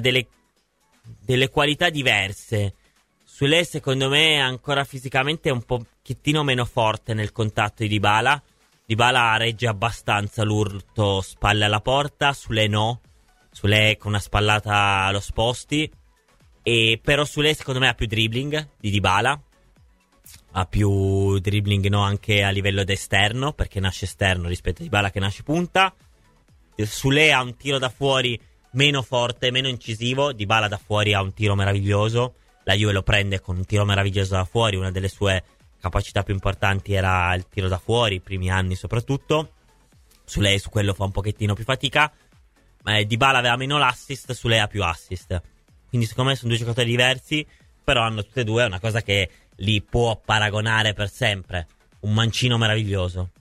qualità diverse. Sule secondo me è ancora fisicamente un pochettino meno forte nel contatto di Dybala. Dybala regge abbastanza l'urto spalle alla porta, Sule no. Sule con una spallata lo sposti. Però Sule secondo me ha più dribbling di Dybala. Ha più dribbling anche a livello d'esterno, perché nasce esterno rispetto a Dybala che nasce punta. Sule ha un tiro da fuori meno forte, meno incisivo. Dybala da fuori ha un tiro meraviglioso. La Juve lo prende con un tiro meraviglioso da fuori. Una delle sue capacità più importanti era il tiro da fuori, i primi anni soprattutto. Sule su quello fa un pochettino più fatica. Dybala aveva meno l'assist, Sule ha più assist. Quindi secondo me sono due giocatori diversi, però hanno tutte e due una cosa che li può paragonare per sempre: un mancino meraviglioso.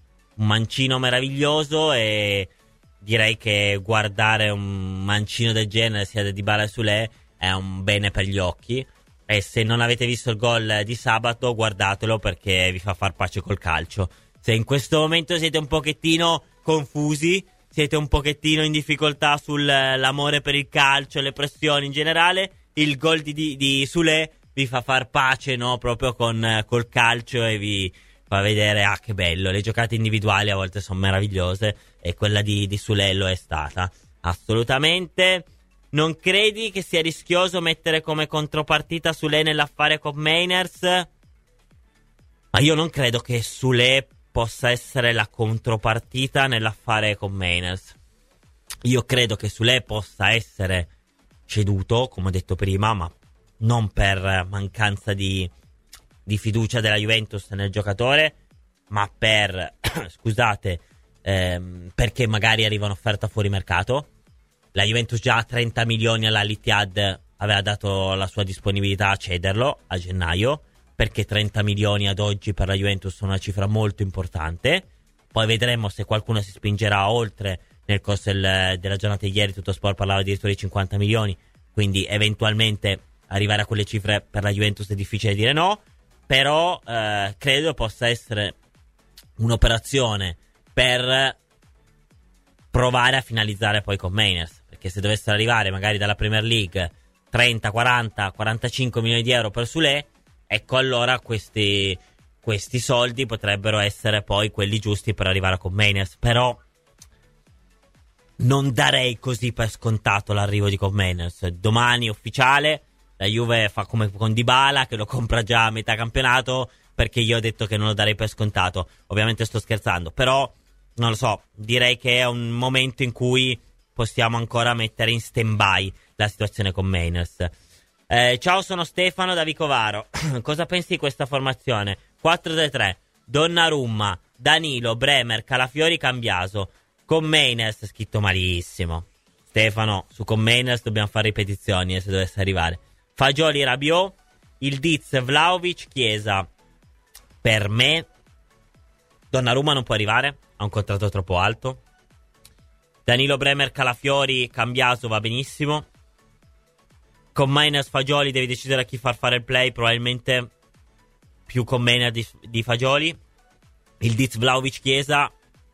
E direi che guardare un mancino del genere, sia di Dybala che Sule, è un bene per gli occhi. E se non avete visto il gol di sabato, guardatelo, perché vi fa far pace col calcio. Se in questo momento siete un pochettino confusi, siete un pochettino in difficoltà sull'amore per il calcio e le pressioni in generale, il gol di Sule vi fa far pace proprio col calcio e vi fa vedere che bello, le giocate individuali a volte sono meravigliose, e quella di Sule lo è stata assolutamente. Non credi che sia rischioso mettere come contropartita Sule nell'affare con Mainers? Ma io non credo che Sule possa essere la contropartita nell'affare con Mainers. Io credo che Sule possa essere ceduto, come ho detto prima, ma non per mancanza di fiducia della Juventus nel giocatore, ma per perché magari arriva un'offerta fuori mercato. La Juventus già a 30 milioni all'Al-Ittihad aveva dato la sua disponibilità a cederlo a gennaio, perché 30 milioni ad oggi per la Juventus sono una cifra molto importante. Poi vedremo se qualcuno si spingerà oltre. Nel corso della giornata di ieri Tuttosport parlava addirittura di 50 milioni, quindi eventualmente arrivare a quelle cifre per la Juventus è difficile dire no, però credo possa essere un'operazione per provare a finalizzare poi con Mainers, perché se dovessero arrivare magari dalla Premier League 30, 40, 45 milioni di euro per Sule, ecco allora questi soldi potrebbero essere poi quelli giusti per arrivare con Mainers. Però non darei così per scontato l'arrivo di Mainers. Domani ufficiale, la Juve fa come con Dybala, che lo compra già a metà campionato, perché io ho detto che non lo darei per scontato. Ovviamente sto scherzando, però non lo so, direi che è un momento in cui possiamo ancora mettere in stand-by la situazione con Mainers. Ciao, sono Stefano da Vicovaro. Cosa pensi di questa formazione? 4-3-3, Donnarumma, Danilo, Bremer, Calafiori, Cambiaso. Con Mainers scritto malissimo. Stefano, su con Mainers dobbiamo fare ripetizioni se dovesse arrivare. Fagioli, Rabiot, il Diz, Vlahovic, Chiesa. Per me Donnarumma non può arrivare, ha un contratto troppo alto. Danilo, Bremer, Calafiori, Cambiaso va benissimo. Con Mainers, Fagioli, devi decidere a chi far fare il play, probabilmente più con Mainers di Fagioli. Il Diz, Vlahovic, Chiesa.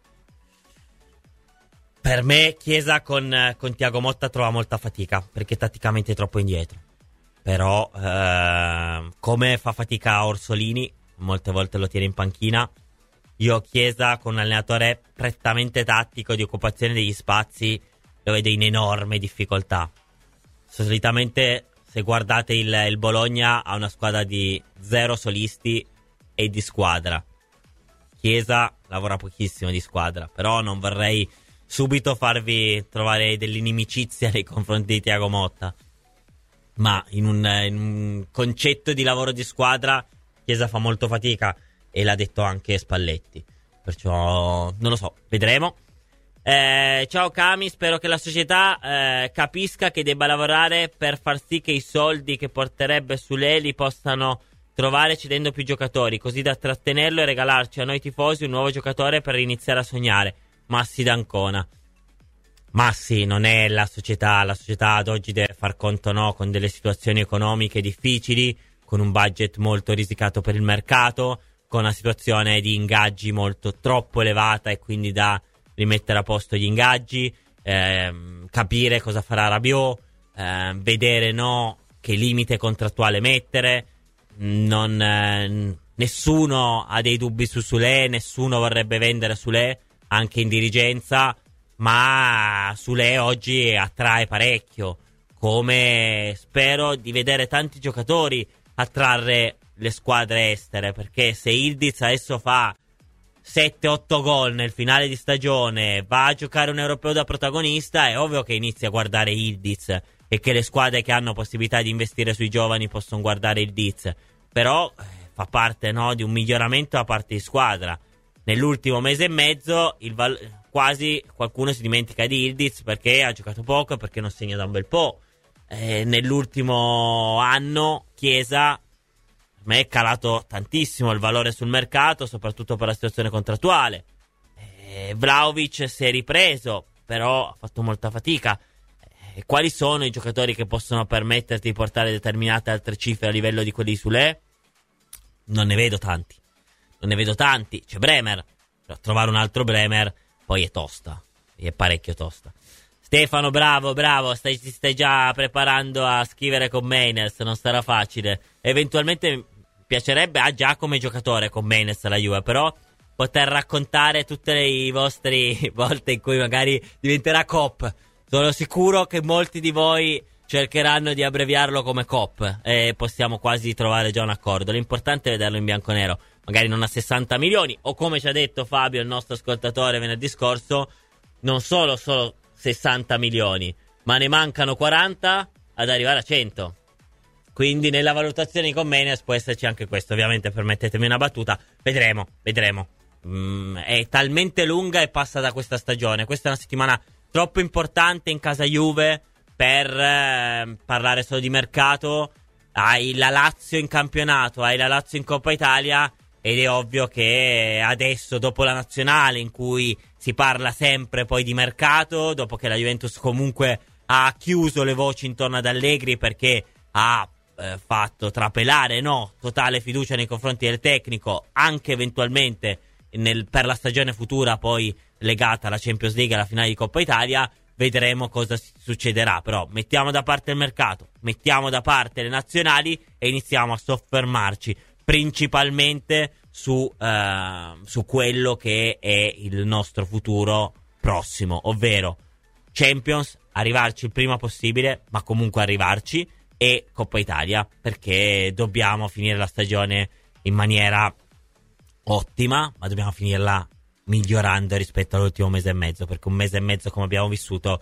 Per me Chiesa con Thiago Motta trova molta fatica, perché tatticamente è troppo indietro. Però come fa fatica Orsolini, molte volte lo tiene in panchina. Io Chiesa con un allenatore prettamente tattico di occupazione degli spazi lo vedo in enorme difficoltà. Solitamente, se guardate il Bologna, ha una squadra di 0 solisti e di squadra. Chiesa lavora pochissimo di squadra, però non vorrei subito farvi trovare dell'inimicizia nei confronti di Thiago Motta. Ma in un concetto di lavoro di squadra Chiesa fa molto fatica, e l'ha detto anche Spalletti. Perciò non lo so, vedremo. Ciao Cami, spero che la società capisca che debba lavorare per far sì che i soldi che porterebbe Sule li possano trovare cedendo più giocatori, così da trattenerlo e regalarci a noi tifosi un nuovo giocatore per iniziare a sognare. Massi d'Ancona. Massi non è la società ad oggi deve far conto con delle situazioni economiche difficili, con un budget molto risicato per il mercato, con una situazione di ingaggi molto troppo elevata e quindi da rimettere a posto gli ingaggi, capire cosa farà Rabiot, vedere che limite contrattuale mettere. Nessuno ha dei dubbi su Sule, nessuno vorrebbe vendere Sule, anche in dirigenza, ma Sule oggi attrae parecchio, come spero di vedere tanti giocatori attrarre le squadre estere, perché se Ildiz adesso fa 7-8 gol nel finale di stagione, va a giocare un europeo da protagonista, è ovvio che inizi a guardare Ildiz e che le squadre che hanno possibilità di investire sui giovani possono guardare Ildiz, però fa parte di un miglioramento da parte di squadra. Nell'ultimo mese e mezzo quasi qualcuno si dimentica di Ildiz perché ha giocato poco e perché non segna da un bel po'. Nell'ultimo anno Chiesa, per me è calato tantissimo il valore sul mercato, soprattutto per la situazione contrattuale. Vlahovic si è ripreso, però ha fatto molta fatica. Quali sono i giocatori che possono permetterti di portare determinate altre cifre a livello di quelli di Sule? Non ne vedo tanti. C'è Bremer, però trovare un altro Bremer poi è tosta, è parecchio tosta. Stefano, bravo, ti stai già preparando a scrivere con Mainers, non sarà facile. Eventualmente mi piacerebbe già come giocatore con Mainers la Juve, però poter raccontare tutte le vostre volte in cui magari diventerà Cop. Sono sicuro che molti di voi cercheranno di abbreviarlo come Cop e possiamo quasi trovare già un accordo. L'importante è vederlo in bianco-nero, magari non a 60 milioni, o come ci ha detto Fabio, il nostro ascoltatore venerdì scorso, non solo 60 milioni, ma ne mancano 40 ad arrivare a 100. Quindi nella valutazione con Mainers può esserci anche questo. Ovviamente permettetemi una battuta, vedremo. È talmente lunga e passa da questa stagione. Questa è una settimana troppo importante in casa Juve per parlare solo di mercato. Hai la Lazio in campionato, hai la Lazio in Coppa Italia, ed è ovvio che adesso, dopo la nazionale in cui si parla sempre poi di mercato, dopo che la Juventus comunque ha chiuso le voci intorno ad Allegri perché ha fatto trapelare totale fiducia nei confronti del tecnico, anche eventualmente per la stagione futura poi legata alla Champions League e alla finale di Coppa Italia, vedremo cosa succederà. Però mettiamo da parte il mercato, mettiamo da parte le nazionali e iniziamo a soffermarci principalmente su quello che è il nostro futuro prossimo, ovvero Champions, arrivarci il prima possibile, ma comunque arrivarci, e Coppa Italia, perché dobbiamo finire la stagione in maniera ottima, ma dobbiamo finirla migliorando rispetto all'ultimo mese e mezzo, perché un mese e mezzo come abbiamo vissuto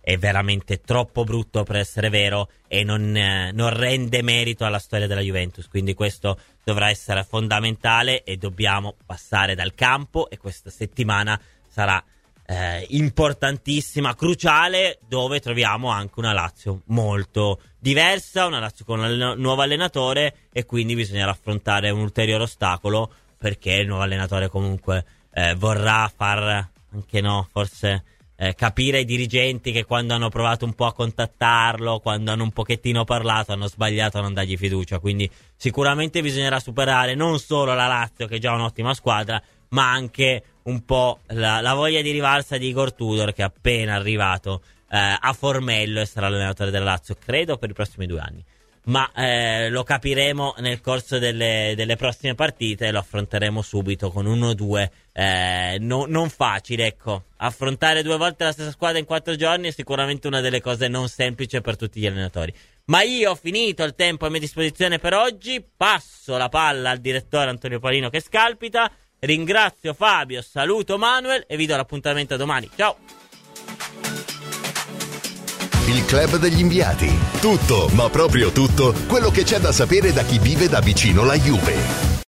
è veramente troppo brutto per essere vero e non rende merito alla storia della Juventus, quindi questo dovrà essere fondamentale e dobbiamo passare dal campo, e questa settimana sarà importantissima, cruciale, dove troviamo anche una Lazio molto diversa, una Lazio con un nuovo allenatore, e quindi bisognerà affrontare un ulteriore ostacolo, perché il nuovo allenatore comunque vorrà far anche forse capire ai dirigenti che quando hanno provato un po' a contattarlo, quando hanno un pochettino parlato, hanno sbagliato a non dargli fiducia. Quindi sicuramente bisognerà superare non solo la Lazio, che è già un'ottima squadra, ma anche un po' la voglia di rivalsa di Igor Tudor, che è appena arrivato a Formello e sarà l'allenatore della Lazio, credo, per i prossimi 2 anni. Ma lo capiremo nel corso delle prossime partite e lo affronteremo subito con 1-2 non facile, ecco. Affrontare 2 volte la stessa squadra in 4 giorni è sicuramente una delle cose non semplici per tutti gli allenatori. Ma io ho finito il tempo a mia disposizione per oggi, passo la palla al direttore Antonio Paolino che scalpita, ringrazio Fabio, saluto Manuel e vi do l'appuntamento a domani. Ciao! Il Club degli Inviati. Tutto, ma proprio tutto, quello che c'è da sapere da chi vive da vicino la Juve.